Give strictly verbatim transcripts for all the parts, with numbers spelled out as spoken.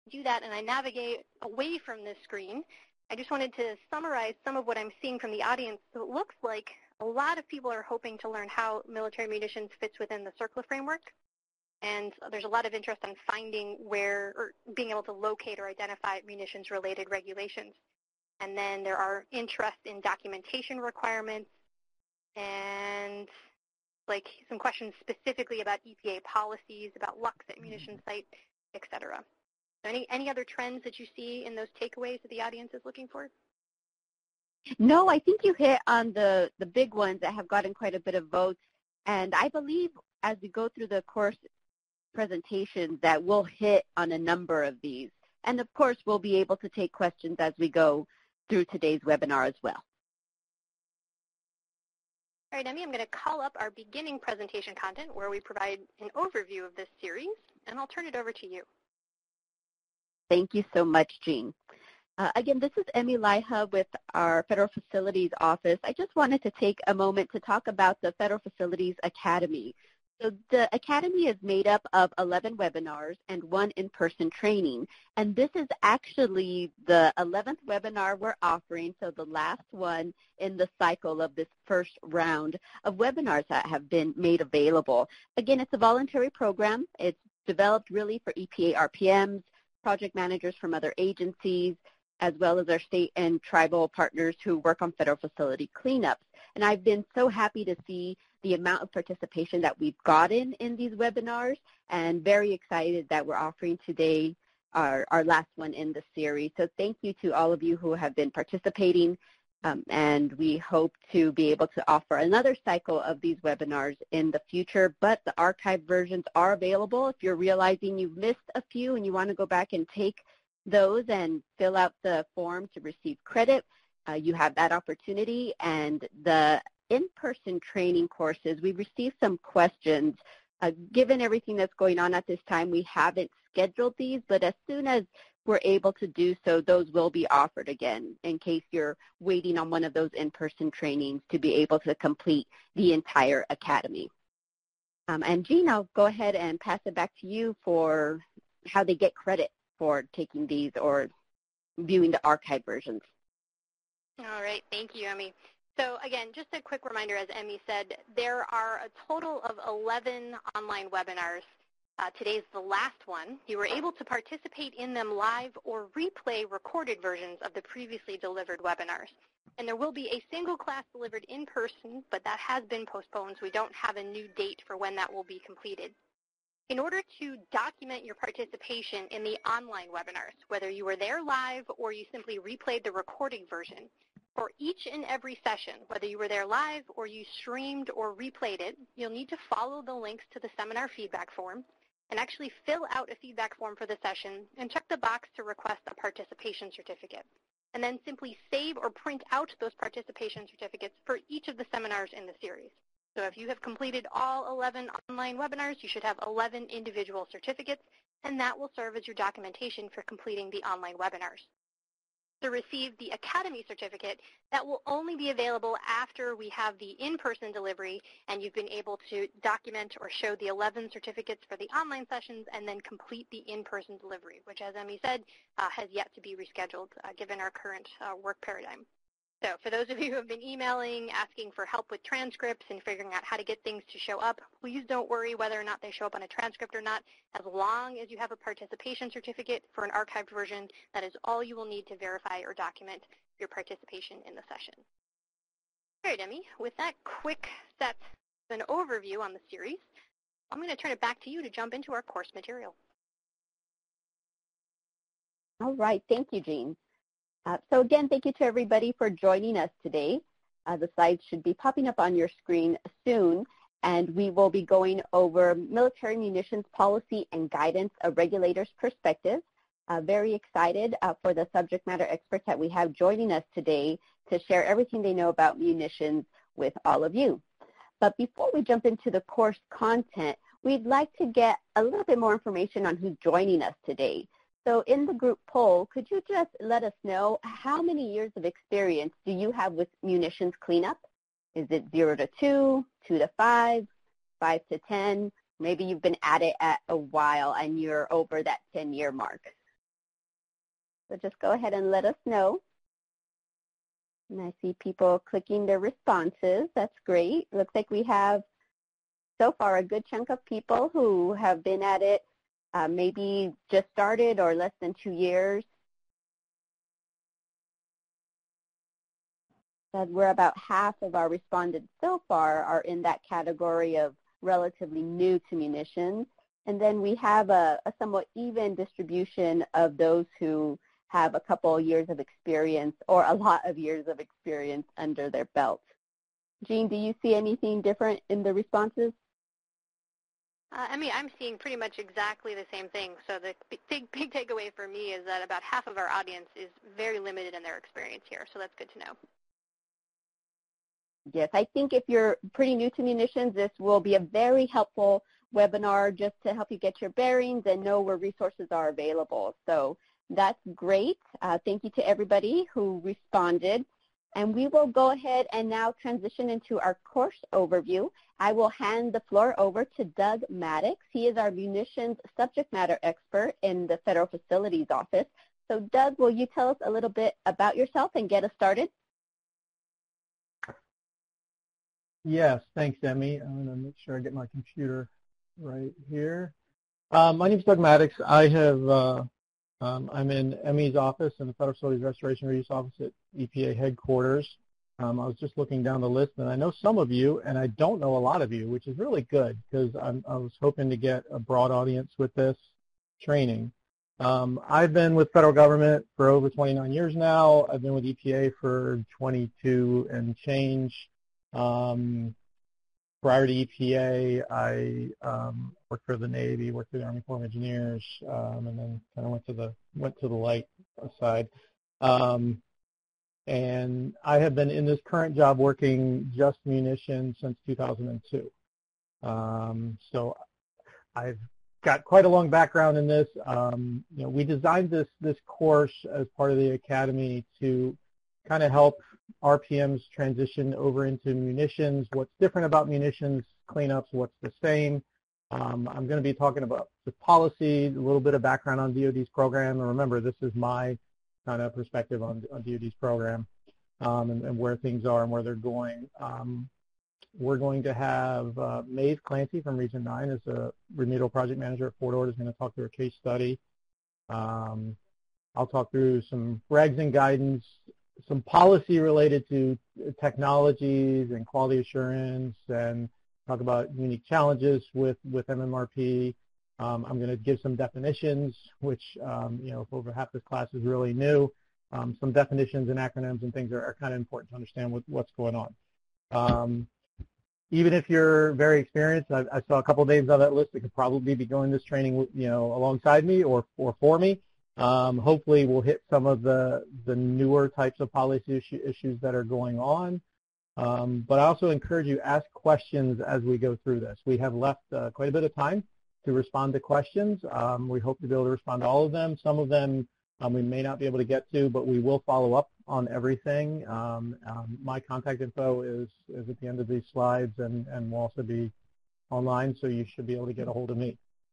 do that and I navigate away from this screen, I just wanted to summarize some of what I'm seeing from the audience. So it looks like a lot of people are hoping to learn how military munitions fits within the CERCLA framework. And there's a lot of interest in finding where, or being able to locate or identify munitions-related regulations. And then there are interest in documentation requirements and like some questions specifically about E P A policies, about Lux at munition site, et cetera. So any, any other trends that you see in those takeaways that the audience is looking for? No, I think you hit on the, the big ones that have gotten quite a bit of votes. And I believe as we go through the course presentations that we'll hit on a number of these. And of course, we'll be able to take questions as we go through today's webinar as well. All right, Emmy, I'm going to call up our beginning presentation content where we provide an overview of this series, and I'll turn it over to you. Thank you so much, Jean. Uh, again, this is Emmy Laiha with our Federal Facilities Office. I just wanted to take a moment to talk about the Federal Facilities Academy. So the Academy is made up of eleven webinars and one in-person training. And this is actually the eleventh webinar we're offering, so the last one in the cycle of this first round of webinars that have been made available. Again, it's a voluntary program. It's developed really for E P A R P Ms, project managers from other agencies, as well as our state and tribal partners who work on federal facility cleanups. And I've been so happy to see the amount of participation that we've gotten in these webinars, and very excited that we're offering today our, our last one in the series. So thank you to all of you who have been participating, um, and we hope to be able to offer another cycle of these webinars in the future, but the archived versions are available. If you're realizing you've missed a few and you want to go back and take those and fill out the form to receive credit, uh, you have that opportunity. And the in-person training courses, we received some questions. Uh, given everything that's going on at this time, we haven't scheduled these, but as soon as we're able to do so, those will be offered again in case you're waiting on one of those in-person trainings to be able to complete the entire academy. Um, and Jean, I'll go ahead and pass it back to you for how they get credit for taking these or viewing the archive versions. All right, thank you, Emmy. So again, just a quick reminder, as Emmy said, there are a total of eleven online webinars. Uh, today's the last one. You were able to participate in them live or replay recorded versions of the previously delivered webinars. And there will be a single class delivered in person, but that has been postponed, so we don't have a new date for when that will be completed. In order to document your participation in the online webinars, whether you were there live or you simply replayed the recording version, for each and every session, whether you were there live or you streamed or replayed it, you'll need to follow the links to the seminar feedback form and actually fill out a feedback form for the session and check the box to request a participation certificate. And then simply save or print out those participation certificates for each of the seminars in the series. So if you have completed all eleven online webinars, you should have eleven individual certificates, and that will serve as your documentation for completing the online webinars. To receive the Academy certificate, that will only be available after we have the in-person delivery and you've been able to document or show the eleven certificates for the online sessions and then complete the in-person delivery, which, as Emmy said, uh, has yet to be rescheduled uh, given our current uh, work paradigm. So for those of you who have been emailing, asking for help with transcripts and figuring out how to get things to show up, please don't worry whether or not they show up on a transcript or not. As long as you have a participation certificate for an archived version, that is all you will need to verify or document your participation in the session. All right, Emmy, with that quick set, an overview on the series, I'm going to turn it back to you to jump into our course material. All right, thank you, Jean. Uh, so again, thank you to everybody for joining us today. Uh, the slides should be popping up on your screen soon, and we will be going over military munitions policy and guidance, a regulator's perspective. Uh, very excited uh, for the subject matter experts that we have joining us today to share everything they know about munitions with all of you. But before we jump into the course content, we'd like to get a little bit more information on who's joining us today. So in the group poll, could you just let us know how many years of experience do you have with munitions cleanup? Is it zero to two, two to five, five to ten? Maybe you've been at it at a while and you're over that ten-year mark. So just go ahead and let us know. And I see people clicking their responses. That's great. Looks like we have so far a good chunk of people who have been at it uh, maybe just started or less than two years. That we're about half of our respondents so far are in that category of relatively new to munitions. And then we have a, a somewhat even distribution of those who have a couple years of experience or a lot of years of experience under their belt. Jean, do you see anything different in the responses? Uh, I mean, I'm seeing pretty much exactly the same thing. So the big, big takeaway for me is that about half of our audience is very limited in their experience here. So that's good to know. Yes, I think if you're pretty new to munitions, this will be a very helpful webinar just to help you get your bearings and know where resources are available. So that's great. Uh, thank you to everybody who responded. And we will go ahead and now transition into our course overview. I will hand the floor over to Doug Maddox. He is our munitions subject matter expert in the Federal Facilities Office. So Doug, will you tell us a little bit about yourself and get us started? Yes, thanks, Emmy. I'm going to make sure I get my computer right here. Um, my name is Doug Maddox. I have, uh, um, I'm in Emmy's office in the Federal Facilities Restoration Reuse Office at E P A headquarters. Um, I was just looking down the list, and I know some of you, and I don't know a lot of you, which is really good because I was hoping to get a broad audience with this training. Um, I've been with federal government for over twenty-nine years now. I've been with E P A for twenty-two and change. Um, prior to E P A, I um, worked for the Navy, worked for the Army Corps of Engineers, um, and then kind of went to the went to the light side. Um, and I have been in this current job working just munitions since two thousand two. Um, so I've got quite a long background in this. Um, you know, we designed this this course as part of the academy to kind of help R P Ms transition over into munitions, what's different about munitions cleanups, what's the same. Um, I'm going to be talking about the policy, a little bit of background on D O D's program, and remember, this is my kind of perspective on, on D O D's program um, and, and where things are and where they're going. Um, we're going to have uh, Maeve Clancy from Region nine as a remedial project manager at Fort Ord is going to talk through a case study. Um, I'll talk through some regs and guidance, some policy related to technologies and quality assurance, and talk about unique challenges with, with M M R P. Um, I'm going to give some definitions, which, um, you know, if over half this class is really new, um, some definitions and acronyms and things are, are kind of important to understand what, what's going on. Um, even if you're very experienced, I, I saw a couple of names on that list that could probably be going this training, you know, alongside me or, or for me. Um, hopefully we'll hit some of the, the newer types of policy issue, issues that are going on. Um, but I also encourage you to ask questions as we go through this. We have left uh, quite a bit of time to respond to questions. Um, we hope to be able to respond to all of them. Some of them um, we may not be able to get to, but we will follow up on everything. Um, um, my contact info is, is at the end of these slides and, and will also be online, so you should be able to get a hold of me.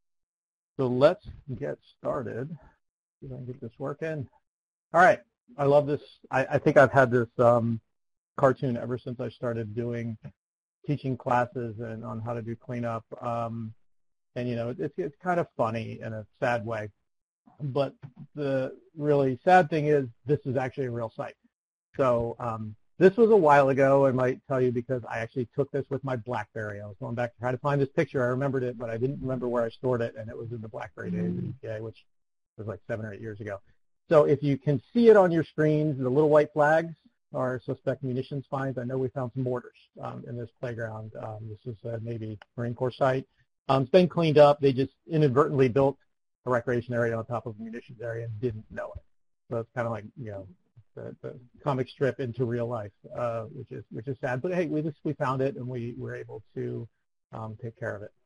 So let's get started. See if I can get this working. All right. I love this. I, I think I've had this um, cartoon ever since I started doing teaching classes and on how to do cleanup. Um, and, you know, it's, it's kind of funny in a sad way. But the really sad thing is this is actually a real site. So um, this was a while ago. I might tell you because I actually took this with my BlackBerry. I was going back to try to find this picture. I remembered it, but I didn't remember where I stored it, and it was in the BlackBerry days at E P A, which was like seven or eight years ago. So if you can see it on your screens, the little white flags are suspect munitions finds. I know we found some mortars um, in this playground. Um, this is a Navy Marine Corps site. Um, it's been cleaned up. They just inadvertently built a recreation area on top of a munitions area and didn't know it. So it's kind of like, you know, the, the comic strip into real life, uh, which is which is sad. But hey, we just we found it and we were able to um, take care of it.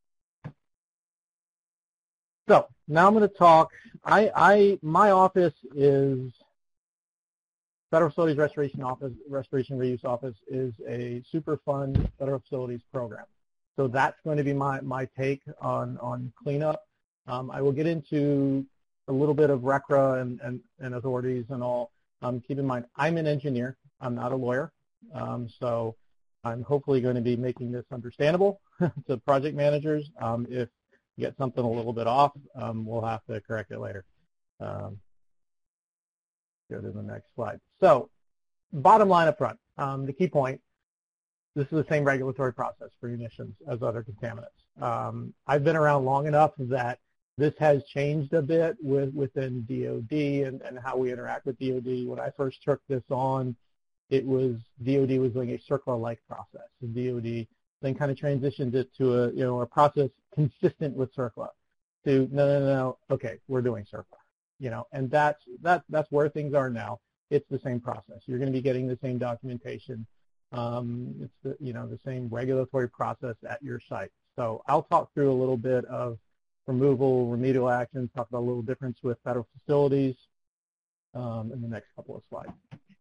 So now I'm going to talk. I, I my office is Federal Facilities Restoration Office, Restoration Reuse Office is a Superfund federal facilities program. So that's going to be my my take on on cleanup. Um, I will get into a little bit of R C R A and, and, and authorities and all, um, keep in mind, I'm an engineer. I'm not a lawyer. Um, so I'm hopefully going to be making this understandable to project managers. Um, if you get something a little bit off, um, we'll have to correct it later. Um, go to the next slide. So bottom line up front, um, the key point, this is the same regulatory process for munitions as other contaminants. Um, I've been around long enough that this has changed a bit with, within D O D and, and how we interact with D O D. When I first took this on, it was D O D was doing a CERCLA-like process. And D O D then kind of transitioned it to a, you know, a process consistent with CERCLA to, no, no, no, okay, we're doing CERCLA. You know, and that's, that, that's where things are now. It's the same process. You're going to be getting the same documentation. Um, it's the, you know, the same regulatory process at your site. So I'll talk through a little bit of removal, remedial actions, talk about a little difference with federal facilities um, in the next couple of slides.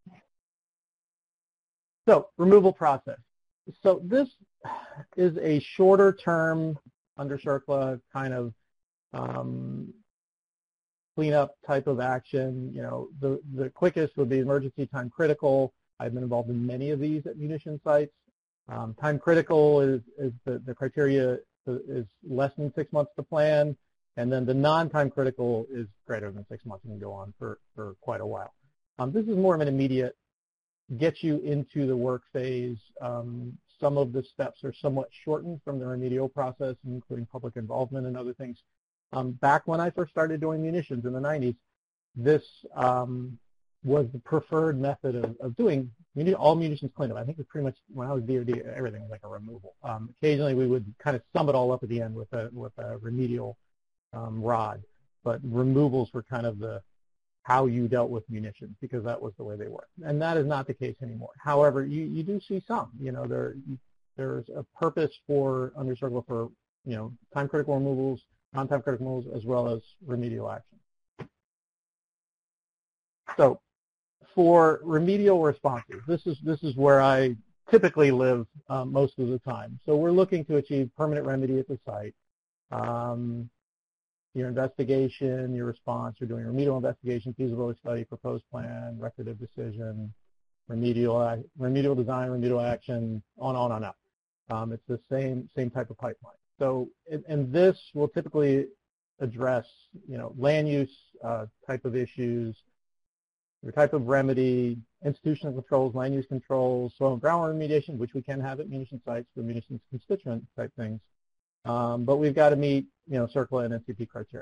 So removal process. So this is a shorter term under CERCLA kind of um, cleanup type of action. You know, the, the quickest would be emergency time critical. I've been involved in many of these at munition sites. Um, time critical is, is the, the criteria is less than six months to plan, and then the non-time critical is greater than six months and can go on for, for quite a while. Um, this is more of an immediate, get you into the work phase. Um, some of the steps are somewhat shortened from the remedial process, including public involvement and other things. Um, back when I first started doing munitions in the nineties, this um, was the preferred method of, of doing all munitions cleanup. I think it was pretty much, when I was D O D, everything was like a removal. Um, occasionally we would kind of sum it all up at the end with a, with a remedial um, rod, but removals were kind of the how you dealt with munitions because that was the way they worked. And that is not the case anymore. However, you, you do see some, you know, there there's a purpose for under CERCLA for, you know, time critical removals, non-time critical removals, as well as remedial action. So for remedial responses, this is, this is where I typically live um, most of the time. So we're looking to achieve permanent remedy at the site. Um, your investigation, your response, you're doing remedial investigation, feasibility study, proposed plan, record of decision, remedial, remedial design, remedial action, on, on, on, up. Um, it's the same, same type of pipeline. So, and, and this will typically address, you know, land use uh, type of issues, your type of remedy, institutional controls, land use controls, soil and groundwater remediation, which we can have at munition sites for munitions constituent type things. Um, but we've got to meet, you know, CERCLA and N C P criteria.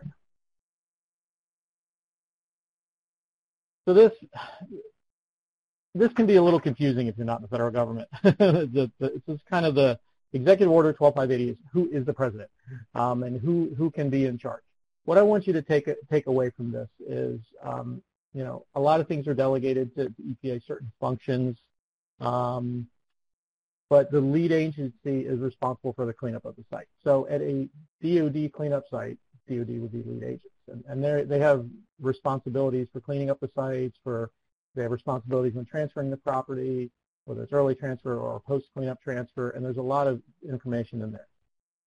So this, this can be a little confusing if you're not in the federal government. the, the, it's kind of the Executive Order twelve five eighty is who is the president um, and who, who can be in charge. What I want you to take, take away from this is, um, you know, a lot of things are delegated to E P A, certain functions, um, but the lead agency is responsible for the cleanup of the site. So at a D O D cleanup site, D O D would be lead agents, and, and they have responsibilities for cleaning up the sites, for they have responsibilities when transferring the property, whether it's early transfer or post-cleanup transfer, and there's a lot of information in there.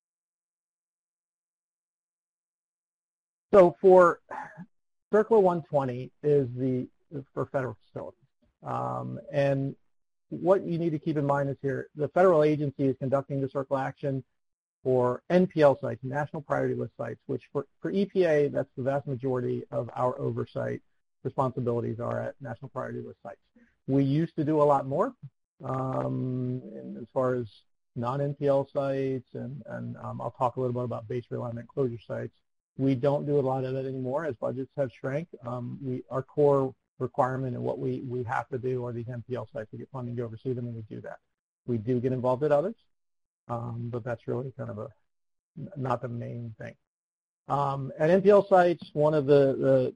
So for CERCLA one twenty is the for federal facilities, um, and what you need to keep in mind is here the federal agency is conducting the CERCLA action for N P L sites, National Priority List sites, which for, for E P A, that's the vast majority of our oversight responsibilities are at National Priority List sites. We used to do a lot more um, as far as non-N P L sites, and, and um, I'll talk a little bit about base realignment closure sites. We don't do a lot of that anymore as budgets have shrank. Um, we, our core requirement and what we, we have to do are these N P L sites. We get funding to oversee them, and we do that. We do get involved at others, um, but that's really kind of a not the main thing. Um, at N P L sites, one of the, the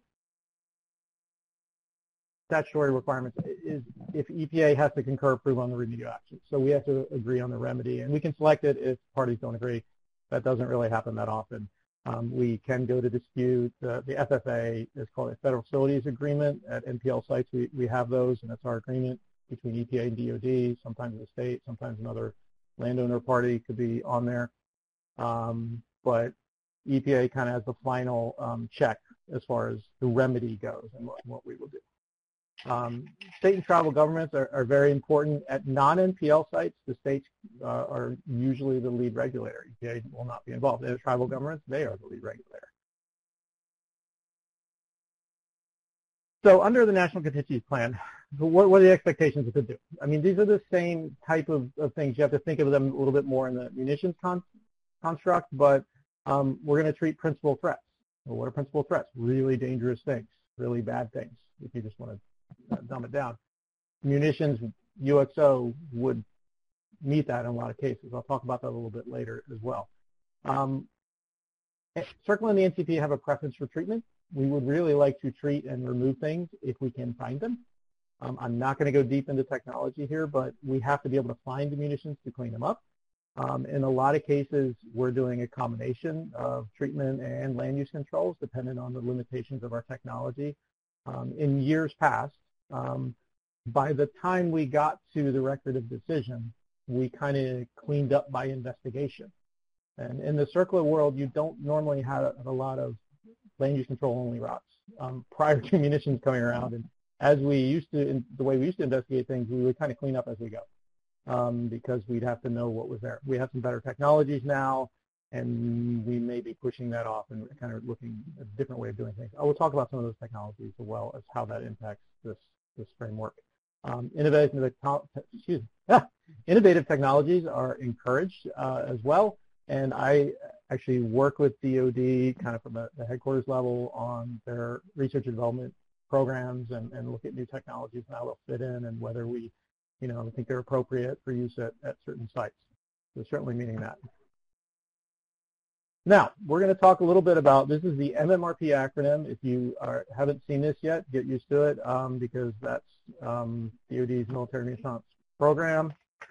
statutory requirements is if E P A has to concur approve on the remedial action. So we have to agree on the remedy, and we can select it if parties don't agree. That doesn't really happen that often. Um, we can go to dispute. Uh, the F F A is called a Federal Facilities Agreement. At N P L sites, we, we have those, and that's our agreement between E P A and D O D, sometimes the state, sometimes another landowner party could be on there. Um, but E P A kind of has the final um, check as far as the remedy goes and what, what we will do. Um, state and tribal governments are, are very important. At non-N P L sites, the states uh, are usually the lead regulator. E P A will not be involved. In tribal governments, they are the lead regulator. So under the National Contingency Plan, what, what are the expectations it could do? I mean, these are the same type of, of things. You have to think of them a little bit more in the munitions con construct, but um, we're going to treat principal threats. Well, what are principal threats? Really dangerous things, really bad things, if you just want to Uh, dumb it down. Munitions, U X O would meet that in a lot of cases. I'll talk about that a little bit later as well. Um, CERCLA and the N C P have a preference for treatment. We would really like to treat and remove things if we can find them. Um, I'm not going to go deep into technology here, but we have to be able to find the munitions to clean them up. Um, in a lot of cases, we're doing a combination of treatment and land use controls, depending on the limitations of our technology. Um, in years past, um, by the time we got to the record of decision, we kind of cleaned up by investigation. And in the CERCLA world, you don't normally have a lot of land use control only routes um, prior to munitions coming around. And as we used to, in the way we used to investigate things, we would kind of clean up as we go um, because we'd have to know what was there. We have some better technologies now, and we may be pushing that off and kind of looking at a different way of doing things. I will talk about some of those technologies as well as how that impacts this, this framework. Um, innovative, excuse me, ah, innovative technologies are encouraged uh, as well, and I actually work with D O D kind of from the, the headquarters level on their research and development programs and, and look at new technologies and how they'll fit in and whether we, you know, think they're appropriate for use at, at certain sites. So certainly meaning that. Now, we're going to talk a little bit about, this is the M M R P acronym. If you are, haven't seen this yet, get used to it um, because that's um, D O D's Military Response Program.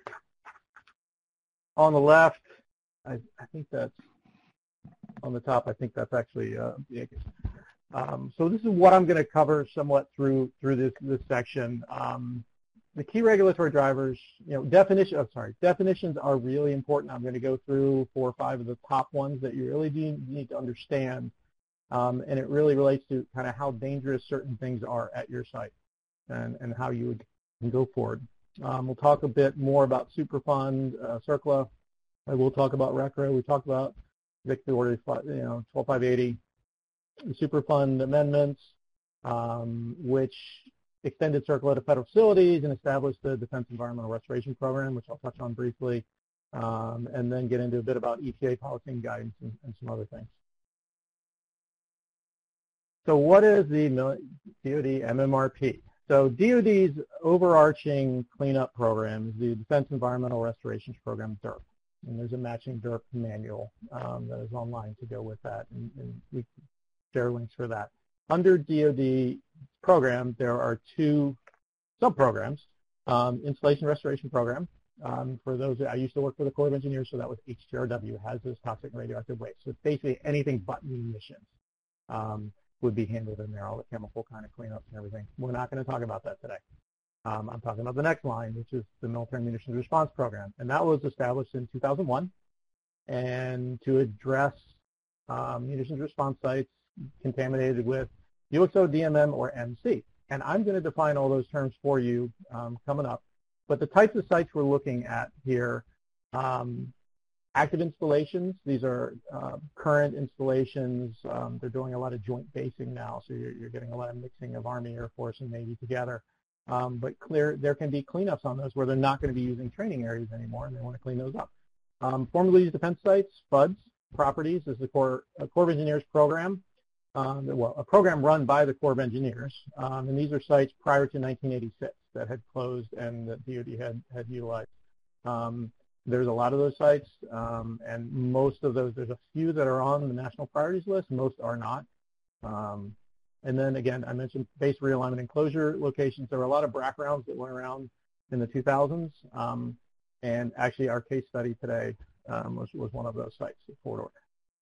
On the left, I, I think that's, on the top, I think that's actually, uh, um, so this is what I'm going to cover somewhat through through this, this section. Um, The key regulatory drivers, you know, definition, oh, sorry, definitions are really important. I'm going to go through four or five of the top ones that you really do need to understand. Um, and it really relates to kind of how dangerous certain things are at your site and, and how you would go forward. Um, we'll talk a bit more about Superfund, uh, CERCLA. I will talk about RCRA. We talked about Executive Order, you know, twelve five eighty, the Superfund amendments, um, which extended CERCLA to federal facilities and established the Defense Environmental Restoration Program, which I'll touch on briefly, um, and then get into a bit about E P A policy and guidance and, and some other things. So what is the D O D M M R P? So D O D's overarching cleanup program is the Defense Environmental Restoration Program, D E R P. And there's a matching D E R P manual um, that is online to go with that, and, and we share links for that. Under D O D program, there are two sub-programs. Um, Installation Restoration Program. Um, for those, I used to work for the Corps of Engineers, so that was H T R W, hazardous toxic and radioactive waste. So it's basically anything but munitions um, would be handled in there, all the chemical kind of cleanups and everything. We're not going to talk about that today. Um, I'm talking about the next line, which is the Military Munitions Response Program. And that was established in two thousand one and to address um, munitions response sites contaminated with U X O, D M M, or M C. And I'm going to define all those terms for you um, coming up. But the types of sites we're looking at here, um, active installations, these are uh, current installations. Um, they're doing a lot of joint basing now, so you're, you're getting a lot of mixing of Army, Air Force, and Navy together. Um, but clear, there can be cleanups on those where they're not going to be using training areas anymore, and they want to clean those up. Um, formerly used defense sites, F U Ds, properties, is the Corps, uh, Corps of Engineers program. Um, well, a program run by the Corps of Engineers, um, and these are sites prior to nineteen eighty-six that had closed and that D O D had, had utilized. Um, there's a lot of those sites, um, and most of those, there's a few that are on the national priorities list, most are not. Um, and then again, I mentioned base realignment and closure locations. There were a lot of B R A C rounds that went around in the two thousands, um, and actually our case study today um, was, was one of those sites at Fort Ord.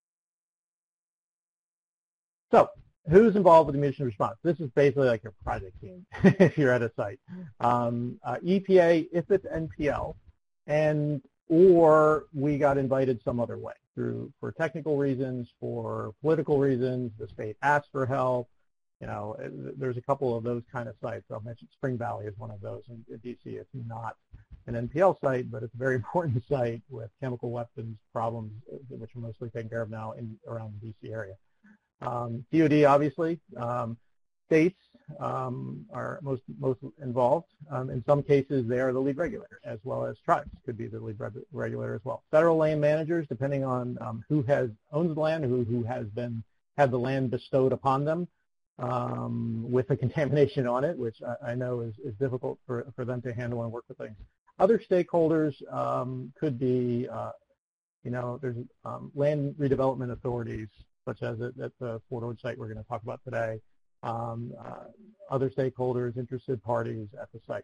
So, who's involved with the munitions response? This is basically like your project team if you're at a site. Um, uh, E P A, if it's N P L, and or we got invited some other way through for technical reasons, for political reasons. The state asked for help. You know, there's a couple of those kind of sites. I'll mention Spring Valley is one of those in, in D C. It's not an N P L site, but it's a very important site with chemical weapons problems, which are mostly taken care of now in around the D C area. Um, D O D, obviously. Um, states um, are most most involved. Um, in some cases, they are the lead regulator, as well as tribes could be the lead reg regulator as well. Federal land managers, depending on um, who has owns the land, who who has been had the land bestowed upon them, um, with the contamination on it, which I, I know is, is difficult for for them to handle and work with things. Other stakeholders um, could be, uh, you know, there's um, land redevelopment authorities, such as at, at the Fort Ord site we're going to talk about today. Um, uh, other stakeholders, interested parties at the site.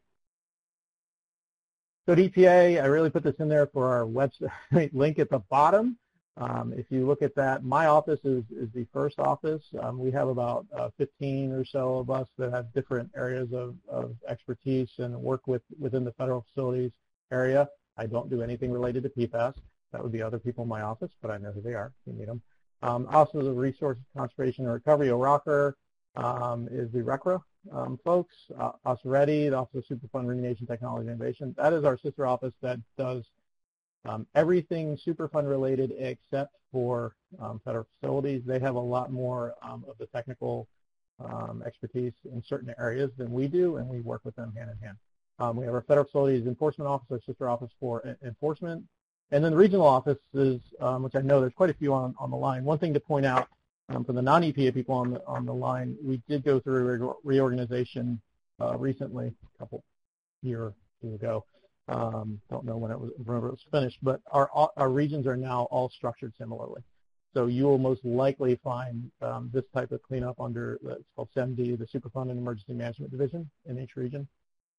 So D P A, I really put this in there for our website link at the bottom. Um, if you look at that, my office is, is the first office. Um, we have about uh, fifteen or so of us that have different areas of, of expertise and work with within the federal facilities area. I don't do anything related to P FAS. That would be other people in my office, but I know who they are. You meet them. Um, also, the Resource Conservation and Recovery, O R C R A, um, is the R C R A um, folks. Uh, OSREDI, the Office of Superfund Remediation Technology Innovation. That is our sister office that does Um, everything Superfund related except for um, federal facilities. They have a lot more um, of the technical um, expertise in certain areas than we do, and we work with them hand in hand. Um, we have our federal facilities enforcement office, our sister office for enforcement, and then the regional offices, um, which I know there's quite a few on, on the line. One thing to point out um, for the non-E P A people on the, on the line, we did go through a reorganization uh, recently, a couple year two ago. Um, don't know when it was, remember it was finished, but our, our regions are now all structured similarly. So you will most likely find um, this type of cleanup under, uh, it's called S E M D, the Superfund and Emergency Management Division in each region.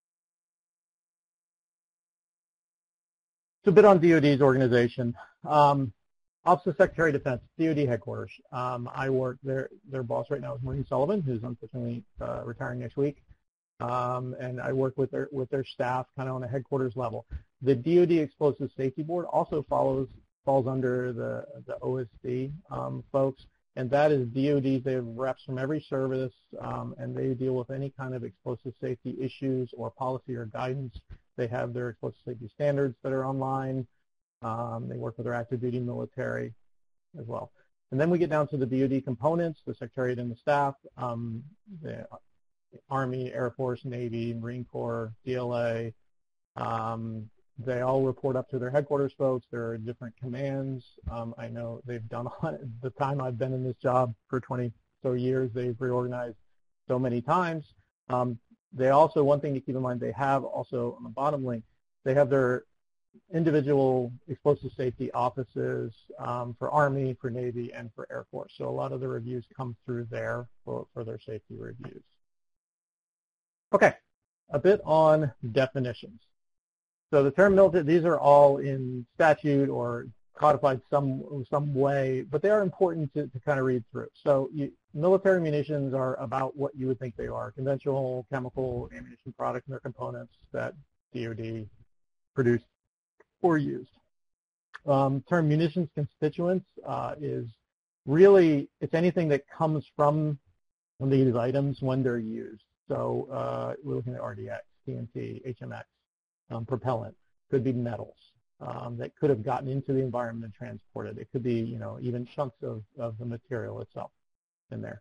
So a bit on D O D's organization. Um, Office of Secretary of Defense, D O D headquarters. Um, I work, their, their boss right now is Maureen Sullivan, who's unfortunately uh, retiring next week. Um, and I work with their with their staff kind of on a headquarters level. The D O D Explosive Safety Board also follows falls under the the O S D um, folks, and that is D O Ds. They have reps from every service, um, and they deal with any kind of explosive safety issues or policy or guidance. They have their explosive safety standards that are online. Um, they work with their active duty military as well. And then we get down to the D O D components, the Secretariat and the staff. Um, the, Army, Air Force, Navy, Marine Corps, D L A. Um, they all report up to their headquarters folks. There are different commands. Um, I know they've done, the time I've been in this job for twenty so years, they've reorganized so many times. Um, they also, one thing to keep in mind, they have also on the bottom link, they have their individual explosive safety offices um, for Army, for Navy, and for Air Force. So a lot of the reviews come through there for, for their safety reviews. Okay, a bit on definitions. So the term military, these are all in statute or codified some some way, but they are important to, to kind of read through. So you, military munitions are about what you would think they are, conventional chemical ammunition products and their components that D O D produced or used. Um, term munitions constituents uh, is really, it's anything that comes from these items when they're used. So uh, we're looking at R D X, T N T, H M X, um, propellant. Could be metals um, that could have gotten into the environment and transported. It could be, you know, even chunks of, of the material itself in there.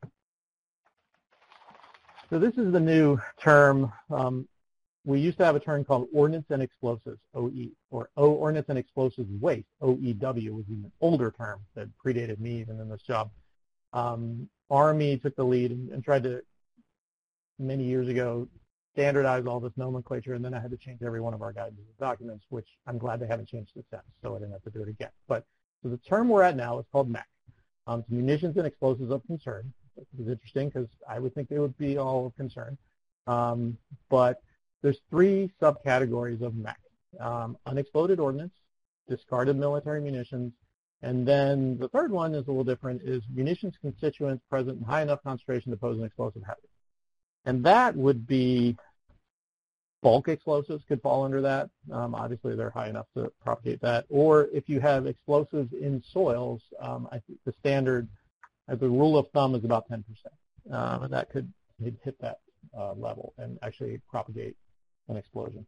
So this is the new term. Um, we used to have a term called Ordnance and Explosives, O E, or O Ordnance and Explosives Waste, O E W, was an older term that predated me even in this job. Um, Army took the lead and, and tried to, many years ago, standardize all this nomenclature, and then I had to change every one of our guidance documents, which I'm glad they haven't changed it since, so I didn't have to do it again. But so the term we're at now is called M E C. Um, it's Munitions and Explosives of Concern. It's interesting because I would think they would be all of concern. Um, but there's three subcategories of M E C. Um, unexploded ordnance, discarded military munitions, and then the third one is a little different, is munitions constituents present in high enough concentration to pose an explosive hazard. And that would be bulk explosives could fall under that. Um, obviously, they're high enough to propagate that. Or if you have explosives in soils, um, I think the standard, uh, the rule of thumb is about ten percent, um, and that could hit that uh, level and actually propagate an explosion.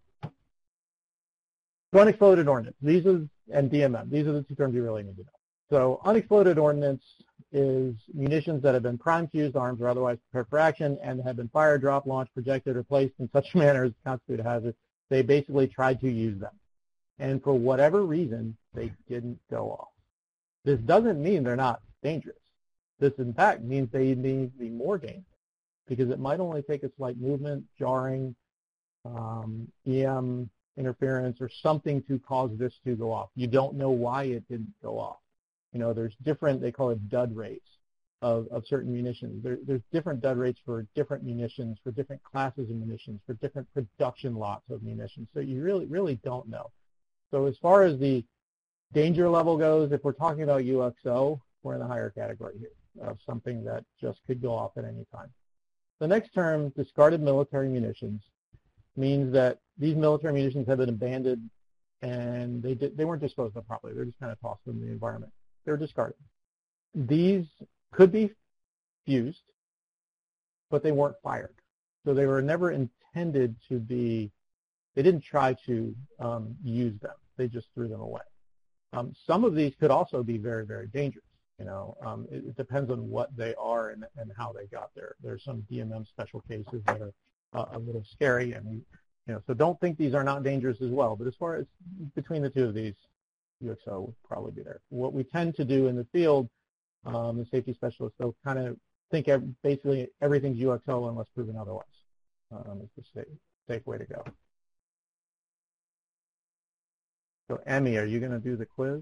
So unexploded ordnance, these are, and D M M, these are the two terms you really need to know. So unexploded ordnance is munitions that have been primed, fused, armed, or otherwise prepared for action and have been fired, dropped, launched, projected, or placed in such a manner as to constitute a hazard. They basically tried to use them. And for whatever reason, they didn't go off. This doesn't mean they're not dangerous. This, in fact, means they need to be more dangerous because it might only take a slight movement, jarring, um, E M interference, or something to cause this to go off. You don't know why it didn't go off. You know, there's different, they call it dud rates of, of certain munitions. There, there's different dud rates for different munitions, for different classes of munitions, for different production lots of munitions. So you really, really don't know. So as far as the danger level goes, if we're talking about U X O, we're in the higher category here of something that just could go off at any time. The next term, discarded military munitions, means that these military munitions have been abandoned and they, did, they weren't disposed of properly. They're just kind of tossed in the environment. They're discarded. These could be fused, but they weren't fired. So they were never intended to be, they didn't try to um, use them. They just threw them away. Um, some of these could also be very, very dangerous. You know, um, it, it depends on what they are and, and how they got there. There's some D M M special cases that are uh, a little scary, and you know, so don't think these are not dangerous as well. But as far as between the two of these, U X O would probably be there. What we tend to do in the field, um, the safety specialists, they'll kind of think every, basically everything's U X O unless proven otherwise. Um, it's the safe, safe way to go. So, Emmy, are you going to do the quiz?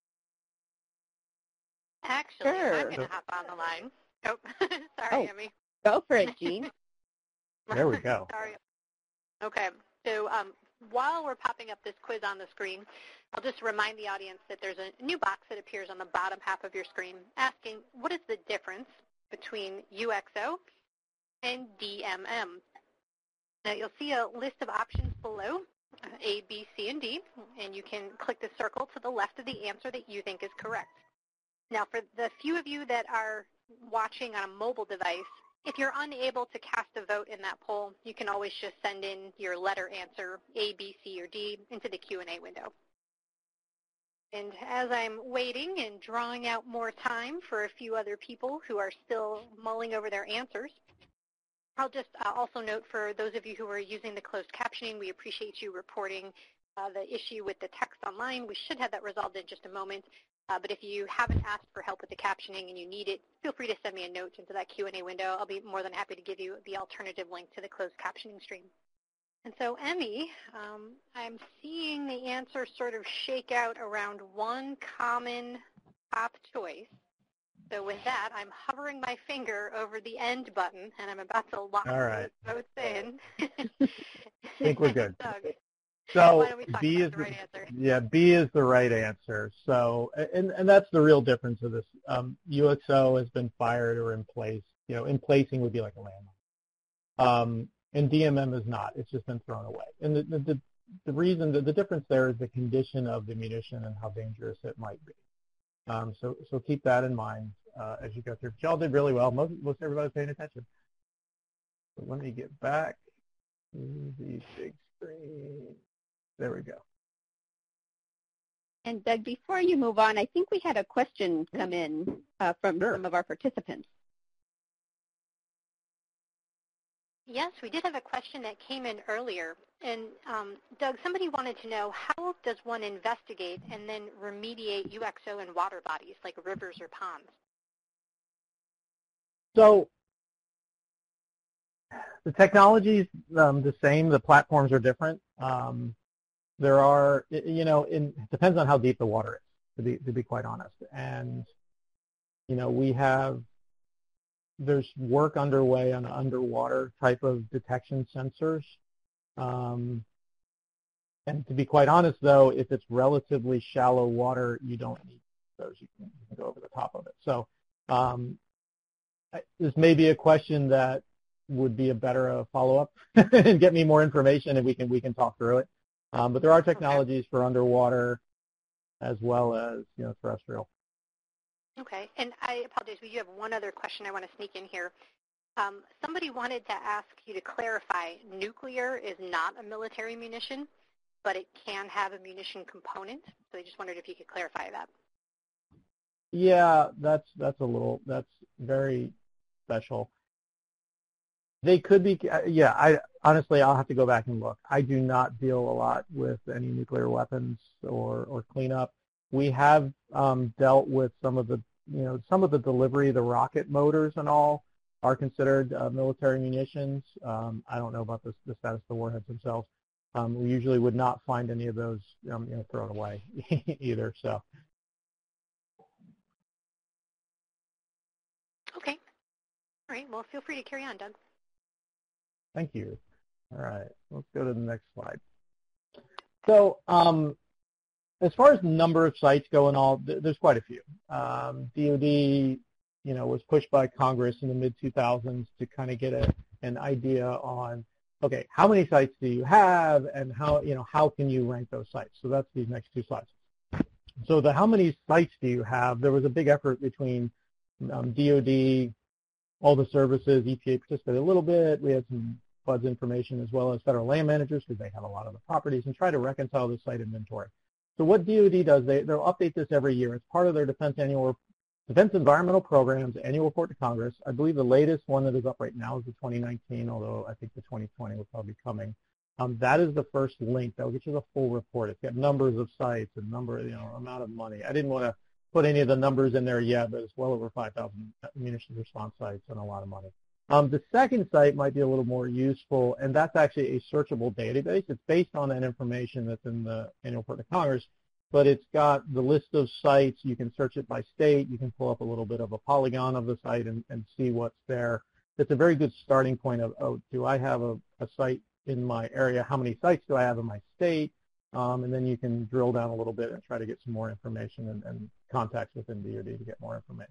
Actually, Sure. I'm going to hop on the line. Oh, sorry, Oh. Emmy. Go for it, Jean. There we go. Sorry. Okay. So um, while we're popping up this quiz on the screen, I'll just remind the audience that there's a new box that appears on the bottom half of your screen asking what is the difference between U X O and D M M. Now, you'll see a list of options below, uh, A, B, C, and D, and you can click the circle to the left of the answer that you think is correct. Now, for the few of you that are watching on a mobile device, if you're unable to cast a vote in that poll, you can always just send in your letter answer, A, B, C, or D, into the Q and A window. And as I'm waiting and drawing out more time for a few other people who are still mulling over their answers, I'll just uh, also note for those of you who are using the closed captioning, we appreciate you reporting uh, the issue with the text online. We should have that resolved in just a moment. Uh, but if you haven't asked for help with the captioning and you need it, feel free to send me a note into that Q and A window. I'll be more than happy to give you the alternative link to the closed captioning stream. And so, Emmy, um, I'm seeing the answers sort of shake out around one common top choice. So with that, I'm hovering my finger over the end button, and I'm about to lock All right. those votes in. I think we're good. Doug, So why don't we talk B about is the right answer? Yeah, B is the right answer. So, and and that's the real difference of this. Um, U X O has been fired or in place. You know, in placing would be like a landmine. Um, and D M M is not. It's just been thrown away. And the the the reason that the difference there is the condition of the munition and how dangerous it might be. Um, so so keep that in mind uh, as you go through. But y'all did really well. Most most everybody's paying attention. So let me get back to the big screen. There we go. And Doug, before you move on, I think we had a question come in uh, from Sure. some of our participants. Yes, we did have a question that came in earlier. And um, Doug, somebody wanted to know, how does one investigate and then remediate U X O in water bodies like rivers or ponds? So the technology is um, the same. The platforms are different. Um, there are, you know, in, it depends on how deep the water is, to be, to be quite honest. And, you know, we have, there's work underway on underwater type of detection sensors. Um, and to be quite honest, though, if it's relatively shallow water, you don't need those. You can, you can go over the top of it. So um, this may be a question that would be a better uh, follow-up and get me more information, and we can we can talk through it. Um, but there are technologies okay. for underwater as well as you know terrestrial. Okay, and I apologize. We do have one other question I want to sneak in here. Um, somebody wanted to ask you to clarify: nuclear is not a military munition, but it can have a munition component. So I just wondered if you could clarify that. Yeah, that's that's a little that's very special. They could be, yeah, I honestly, I'll have to go back and look. I do not deal a lot with any nuclear weapons or, or cleanup. We have um, dealt with some of the, you know, some of the delivery, the rocket motors and all are considered uh, military munitions. Um, I don't know about the, the status of the warheads themselves. Um, we usually would not find any of those, um, you know, thrown away either, so. Okay. All right, well, feel free to carry on, Doug. Thank you. All right, let's go to the next slide. So um, as far as number of sites go and all, th there's quite a few. Um, D O D, you know, was pushed by Congress in the mid two thousands to kind of get a, an idea on, okay, how many sites do you have and how, you know, how can you rank those sites? So that's these next two slides. So the how many sites do you have, there was a big effort between um, D O D, all the services, E P A participated a little bit. We had some F U D's information as well as federal land managers because they have a lot of the properties and try to reconcile the site inventory. So what D O D does, they, they'll update this every year. It's part of their Defense Annual Defense Environmental Program's annual report to Congress. I believe the latest one that is up right now is the twenty nineteen, although I think the twenty twenty will probably be coming. Um, that is the first link. That will get you the full report. It's got numbers of sites and number, you know, amount of money. I didn't want to put any of the numbers in there yet, but it's well over five thousand munitions response sites and a lot of money. Um, the second site might be a little more useful, and that's actually a searchable database. It's based on that information that's in the annual report to Congress, but it's got the list of sites. You can search it by state. You can pull up a little bit of a polygon of the site and, and see what's there. It's a very good starting point of, oh, do I have a, a site in my area? How many sites do I have in my state? Um, and then you can drill down a little bit and try to get some more information and, and contacts within D O D to get more information.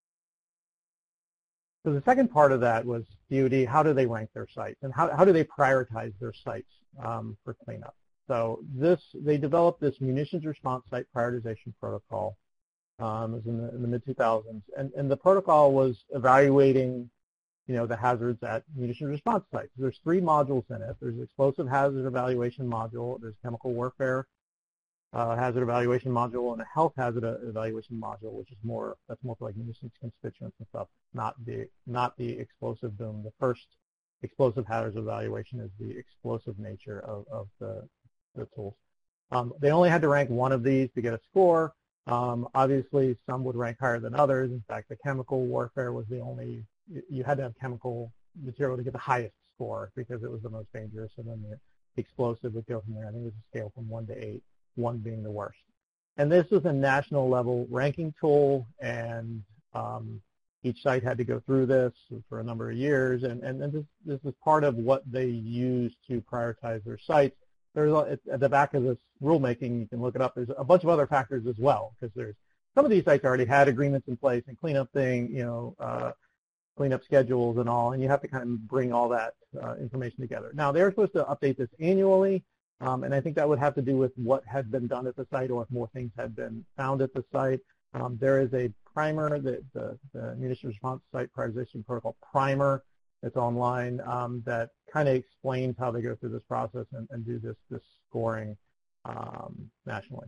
So the second part of that was D O D, how do they rank their sites and how, how do they prioritize their sites um, for cleanup? So this, they developed this munitions response site prioritization protocol. Um, it was in the, in the mid two thousands, and, and the protocol was evaluating, you know, the hazards at munitions response sites. There's three modules in it. There's explosive hazard evaluation module, there's chemical warfare uh, hazard evaluation module, and a health hazard evaluation module, which is more, that's more for like munitions constituents and stuff, not the, not the explosive boom. The first explosive hazards evaluation is the explosive nature of, of the, the tools. Um, they only had to rank one of these to get a score. Um, obviously, some would rank higher than others. In fact, the chemical warfare was the only, you had to have chemical material to get the highest score because it was the most dangerous, and then the explosive would go from there. I think it was a scale from one to eight, one being the worst. And this was a national level ranking tool, and um, each site had to go through this for a number of years, and, and, and this, this is part of what they use to prioritize their sites. There's a, at the back of this rulemaking, you can look it up, there's a bunch of other factors as well, because there's some of these sites already had agreements in place and cleanup thing, you know, uh, cleanup schedules and all, and you have to kind of bring all that uh, information together. Now, they're supposed to update this annually, um, and I think that would have to do with what had been done at the site or if more things had been found at the site. Um, there is a primer, the, the, the Munitions Response Site Prioritization Protocol primer that's online um, that kind of explains how they go through this process and, and do this, this scoring um, nationally.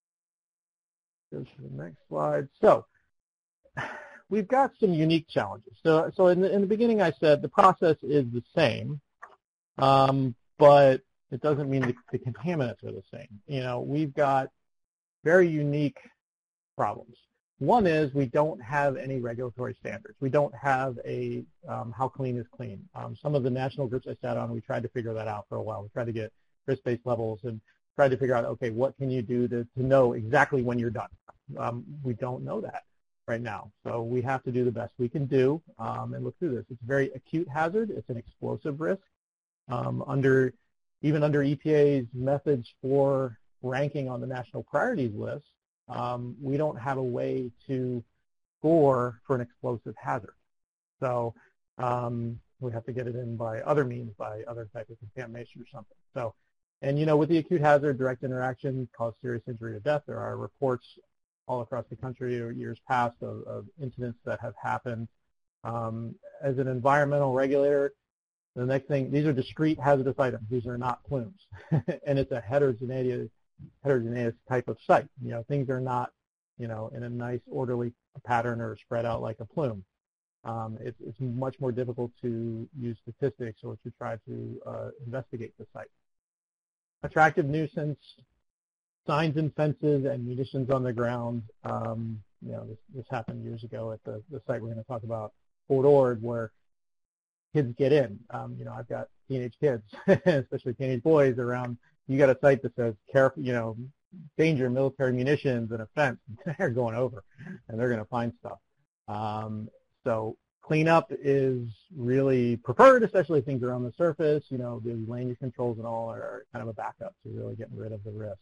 Go to the next slide. So we've got some unique challenges. So, so in the, in the beginning I said the process is the same, um, but it doesn't mean the, the contaminants are the same. You know, we've got very unique problems. One is we don't have any regulatory standards. We don't have a um, how clean is clean. Um, some of the national groups I sat on, we tried to figure that out for a while. We tried to get risk-based levels and tried to figure out, okay, what can you do to, to know exactly when you're done? Um, we don't know that right now. So we have to do the best we can do um, and look through this. It's a very acute hazard. It's an explosive risk. Um, under even under E P A's methods for ranking on the national priorities list, um, we don't have a way to score for an explosive hazard. So um, we have to get it in by other means, by other type of contamination or something. So, and you know, with the acute hazard, direct interaction cause serious injury or death. There are reports all across the country or years past of, of incidents that have happened. Um, as an environmental regulator, the next thing, these are discrete hazardous items. These are not plumes. And it's a heterogeneous, heterogeneous type of site. You know, things are not, you know, in a nice orderly pattern or spread out like a plume. Um, it's, it's much more difficult to use statistics or to try to uh, investigate the site. Attractive nuisance, signs and fences, and munitions on the ground. Um, you know, this, this happened years ago at the, the site we're going to talk about, Fort Ord, where kids get in. Um, you know, I've got teenage kids, especially teenage boys around. You got a site that says, careful, you know, danger, military munitions, and a fence. They're going over, and they're going to find stuff. Um, so cleanup is really preferred, especially if things are on the surface. You know, the land use controls and all are kind of a backup to really getting rid of the risk.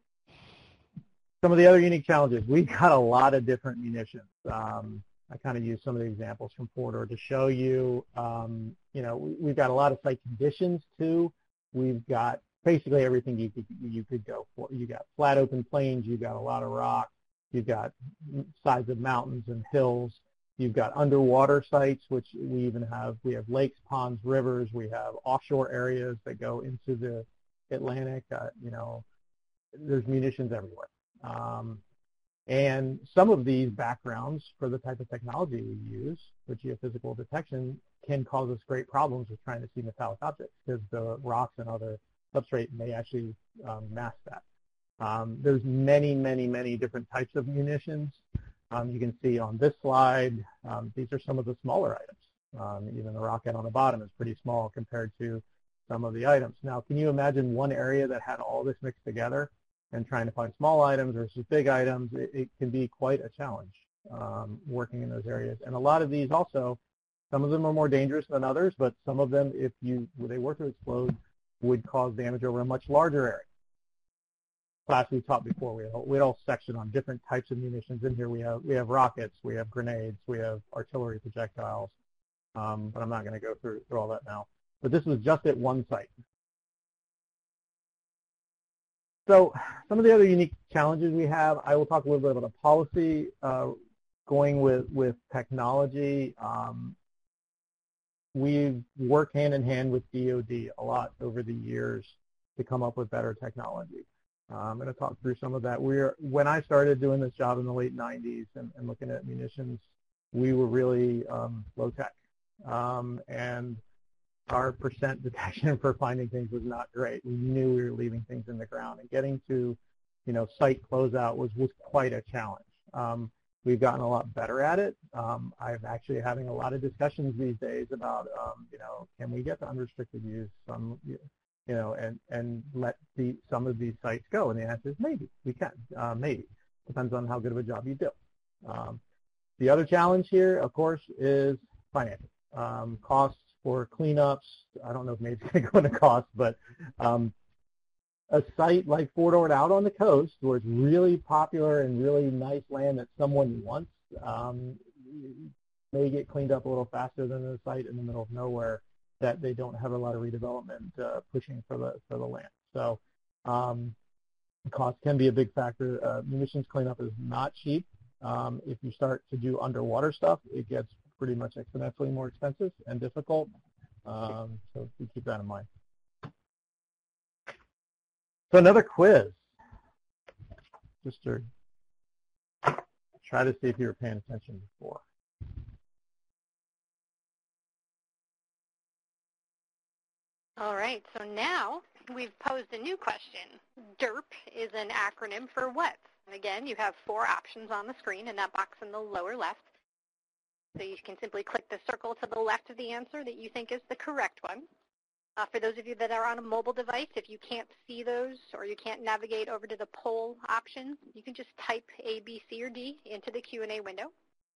Some of the other unique challenges, we've got a lot of different munitions. Um, I kind of use some of the examples from Fort Ord to show you, um, you know, we, we've got a lot of site conditions too. We've got basically everything you could, you could go for. You got flat open plains, you've got a lot of rock, you've got sides of mountains and hills, you've got underwater sites, which we even have, we have lakes, ponds, rivers, we have offshore areas that go into the Atlantic, uh, you know, there's munitions everywhere. Um, and some of these backgrounds for the type of technology we use for geophysical detection can cause us great problems with trying to see metallic objects because the rocks and other substrate may actually um, mask that. Um, there's many, many, many different types of munitions. Um, you can see on this slide, um, these are some of the smaller items. Um, even the rocket on the bottom is pretty small compared to some of the items. Now, can you imagine one area that had all this mixed together and trying to find small items versus big items? It, it can be quite a challenge um, working in those areas. And a lot of these also, some of them are more dangerous than others, but some of them, if you, they were to explode, would cause damage over a much larger area. Class we taught before, we had, we had all section on different types of munitions. In here we have we have rockets, we have grenades, we have artillery projectiles, um, but I'm not going to go through, through all that now. But this was just at one site. So some of the other unique challenges we have, I will talk a little bit about the policy uh, going with, with technology. Um, we've worked hand in hand with D O D a lot over the years to come up with better technology. Uh, I'm going to talk through some of that. We're, when I started doing this job in the late nineties and, and looking at munitions, we were really um, low tech. Um, and our percent detection for finding things was not great. We knew we were leaving things in the ground, and getting to, you know, site closeout was, was quite a challenge. Um, we've gotten a lot better at it. Um, I'm actually having a lot of discussions these days about, um, you know, can we get to unrestricted use, some, you know, and, and let the, some of these sites go? And the answer is maybe, we can, uh, maybe. Depends on how good of a job you do. Um, the other challenge here, of course, is financing. Um, costs for cleanups. I don't know if maybe it's going to go into cost, but um, a site like Fort Ord out on the coast where it's really popular and really nice land that someone wants um, may get cleaned up a little faster than a site in the middle of nowhere that they don't have a lot of redevelopment uh, pushing for the for the land. So um, cost can be a big factor. Uh, munitions cleanup is not cheap. Um, if you start to do underwater stuff, it gets pretty much exponentially more expensive and difficult. Um, so keep that in mind. So another quiz, just to try to see if you were paying attention before. All right, so now we've posed a new question. D E R P is an acronym for what? And again, you have four options on the screen in that box in the lower left. So you can simply click the circle to the left of the answer that you think is the correct one. Uh, for those of you that are on a mobile device, if you can't see those or you can't navigate over to the poll option, you can just type A, B, C, or D into the Q and A window.